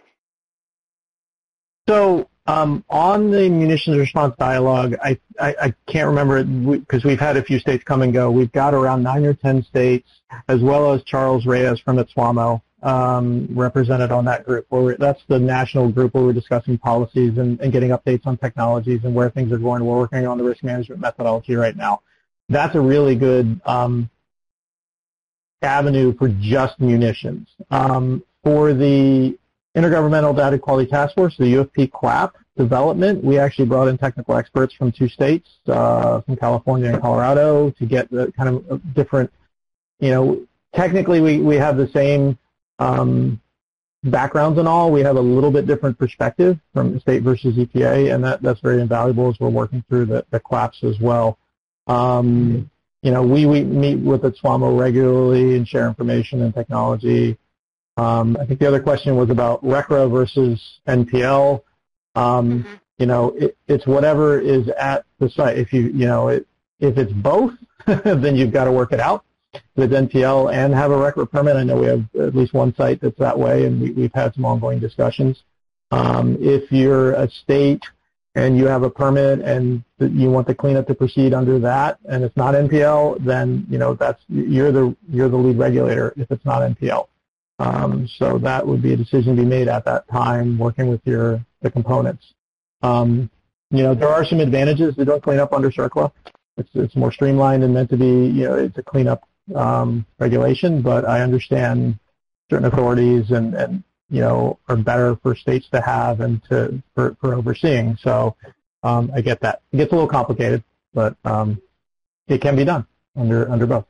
So um, on the munitions response dialogue, I, I, I can't remember it because we, we've had a few states come and go. We've got around nine or ten states, as well as Charles Reyes from I T S W A M O um, represented on that group. Where we're, that's the national group where we're discussing policies and, and getting updates on technologies and where things are going. We're working on the risk management methodology right now. That's a really good um, avenue for just munitions. Um, for the Intergovernmental Data Quality Task Force, the U F P QAP development, we actually brought in technical experts from two states, uh, from California and Colorado, to get the kind of different, you know, technically we, we have the same um, backgrounds and all. We have a little bit different perspective from state versus E P A, and that, that's very invaluable as we're working through the, the QAPs as well. Um, you know, we, we meet with the I T S W A M O regularly and share information and technology. Um, I think the other question was about R C R A versus N P L. Um, mm-hmm. You know, it, it's whatever is at the site. If you, you know, it, if it's both, then you've got to work it out with N P L and have a R C R A permit. I know we have at least one site that's that way, and we, we've had some ongoing discussions. Um, if you're a state and you have a permit and you want the cleanup to proceed under that, and it's not N P L, then you know that's you're the you're the lead regulator if it's not N P L. Um, so that would be a decision to be made at that time, working with your the components. Um, you know, there are some advantages to doing cleanup under CERCLA. It's it's more streamlined and meant to be, you know, it's a cleanup um, regulation. But I understand certain authorities and, and you know are better for states to have and to for, for overseeing. So um, I get that. It gets a little complicated, but um, it can be done under under both.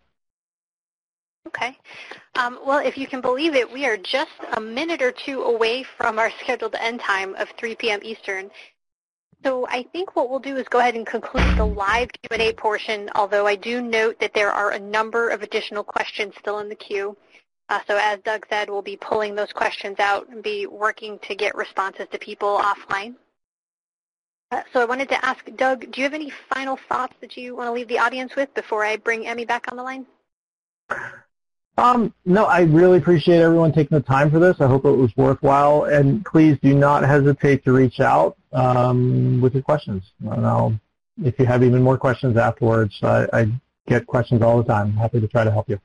Okay. Um, well, if you can believe it, we are just a minute or two away from our scheduled end time of three p m Eastern. So I think what we'll do is go ahead and conclude the live Q and A portion, although I do note that there are a number of additional questions still in the queue. Uh, so as Doug said, we'll be pulling those questions out and be working to get responses to people offline. Uh, so I wanted to ask, Doug, do you have any final thoughts that you want to leave the audience with before I bring Emmy back on the line? Um, no, I really appreciate everyone taking the time for this. I hope it was worthwhile, and please do not hesitate to reach out um, with your questions. And I'll, if you have even more questions afterwards, I, I get questions all the time. I'm happy to try to help you.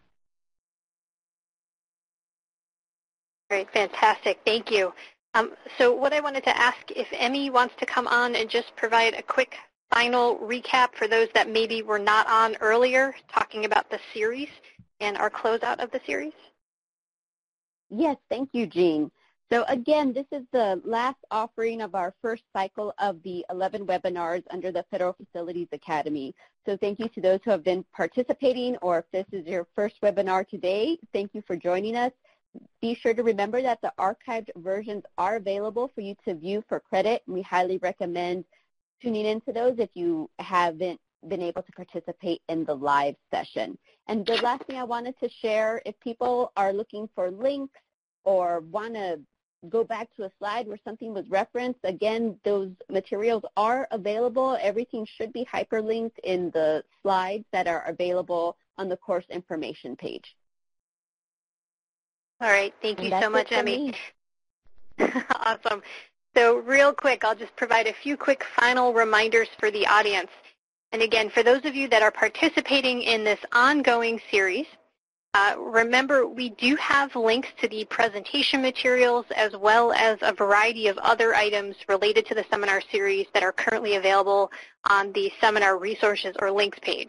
Great, fantastic. Thank you. Um, so what I wanted to ask, if Emmy wants to come on and just provide a quick final recap for those that maybe were not on earlier, talking about the series and our closeout of the series. Yes, thank you, Jean. So again, this is the last offering of our first cycle of the eleven webinars under the Federal Facilities Academy. So thank you to those who have been participating, or if this is your first webinar today, thank you for joining us. Be sure to remember that the archived versions are available for you to view for credit. We highly recommend tuning into those if you haven't been able to participate in the live session. And the last thing I wanted to share, if people are looking for links or want to go back to a slide where something was referenced, again, those materials are available. Everything should be hyperlinked in the slides that are available on the course information page. All right. Thank you so much, Emmy. Awesome. So real quick, I'll just provide a few quick final reminders for the audience. And again, for those of you that are participating in this ongoing series, uh, remember we do have links to the presentation materials as well as a variety of other items related to the seminar series that are currently available on the seminar resources or links page.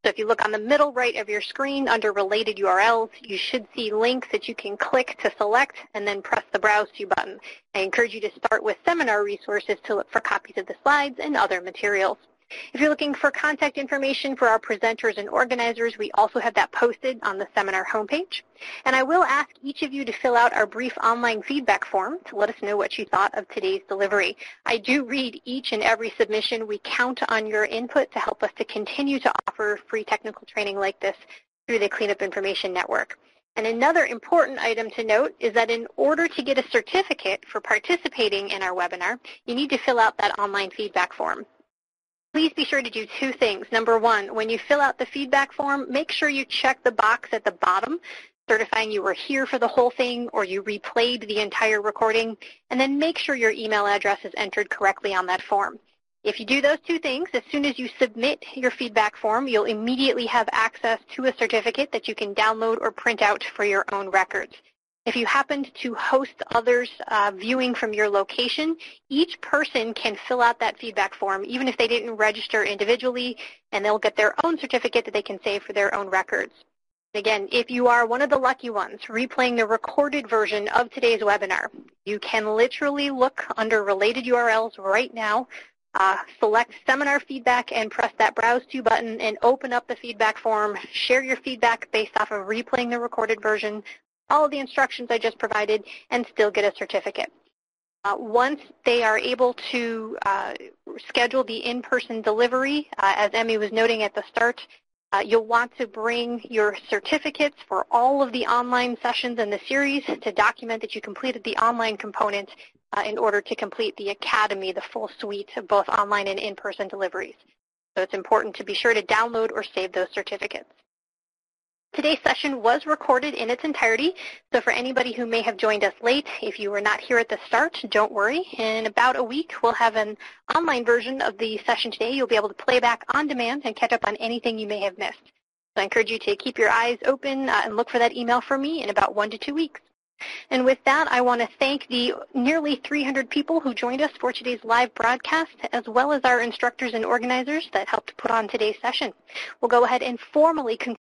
So if you look on the middle right of your screen under related U R Ls, you should see links that you can click to select and then press the Browse To button. I encourage you to start with seminar resources to look for copies of the slides and other materials. If you're looking for contact information for our presenters and organizers, we also have that posted on the seminar homepage. And I will ask each of you to fill out our brief online feedback form to let us know what you thought of today's delivery. I do read each and every submission. We count on your input to help us to continue to offer free technical training like this through the Cleanup Information Network. And another important item to note is that in order to get a certificate for participating in our webinar, you need to fill out that online feedback form. Please be sure to do two things. Number one, when you fill out the feedback form, make sure you check the box at the bottom, certifying you were here for the whole thing or you replayed the entire recording, and then make sure your email address is entered correctly on that form. If you do those two things, as soon as you submit your feedback form, you'll immediately have access to a certificate that you can download or print out for your own records. If you happened to host others uh, viewing from your location, each person can fill out that feedback form, even if they didn't register individually, and they'll get their own certificate that they can save for their own records. Again, if you are one of the lucky ones replaying the recorded version of today's webinar, you can literally look under related U R Ls right now, uh, select seminar feedback and press that Browse To button and open up the feedback form, share your feedback based off of replaying the recorded version, all of the instructions I just provided, and still get a certificate. Uh, once they are able to uh, schedule the in-person delivery, uh, as Emmy was noting at the start, uh, you'll want to bring your certificates for all of the online sessions in the series to document that you completed the online component uh, in order to complete the Academy, the full suite of both online and in-person deliveries. So it's important to be sure to download or save those certificates. Today's session was recorded in its entirety, so for anybody who may have joined us late, if you were not here at the start, don't worry. In about a week, we'll have an online version of the session today. You'll be able to play back on demand and catch up on anything you may have missed. So I encourage you to keep your eyes open uh, and look for that email from me in about one to two weeks. And with that, I want to thank the nearly three hundred people who joined us for today's live broadcast, as well as our instructors and organizers that helped put on today's session. We'll go ahead and formally conclude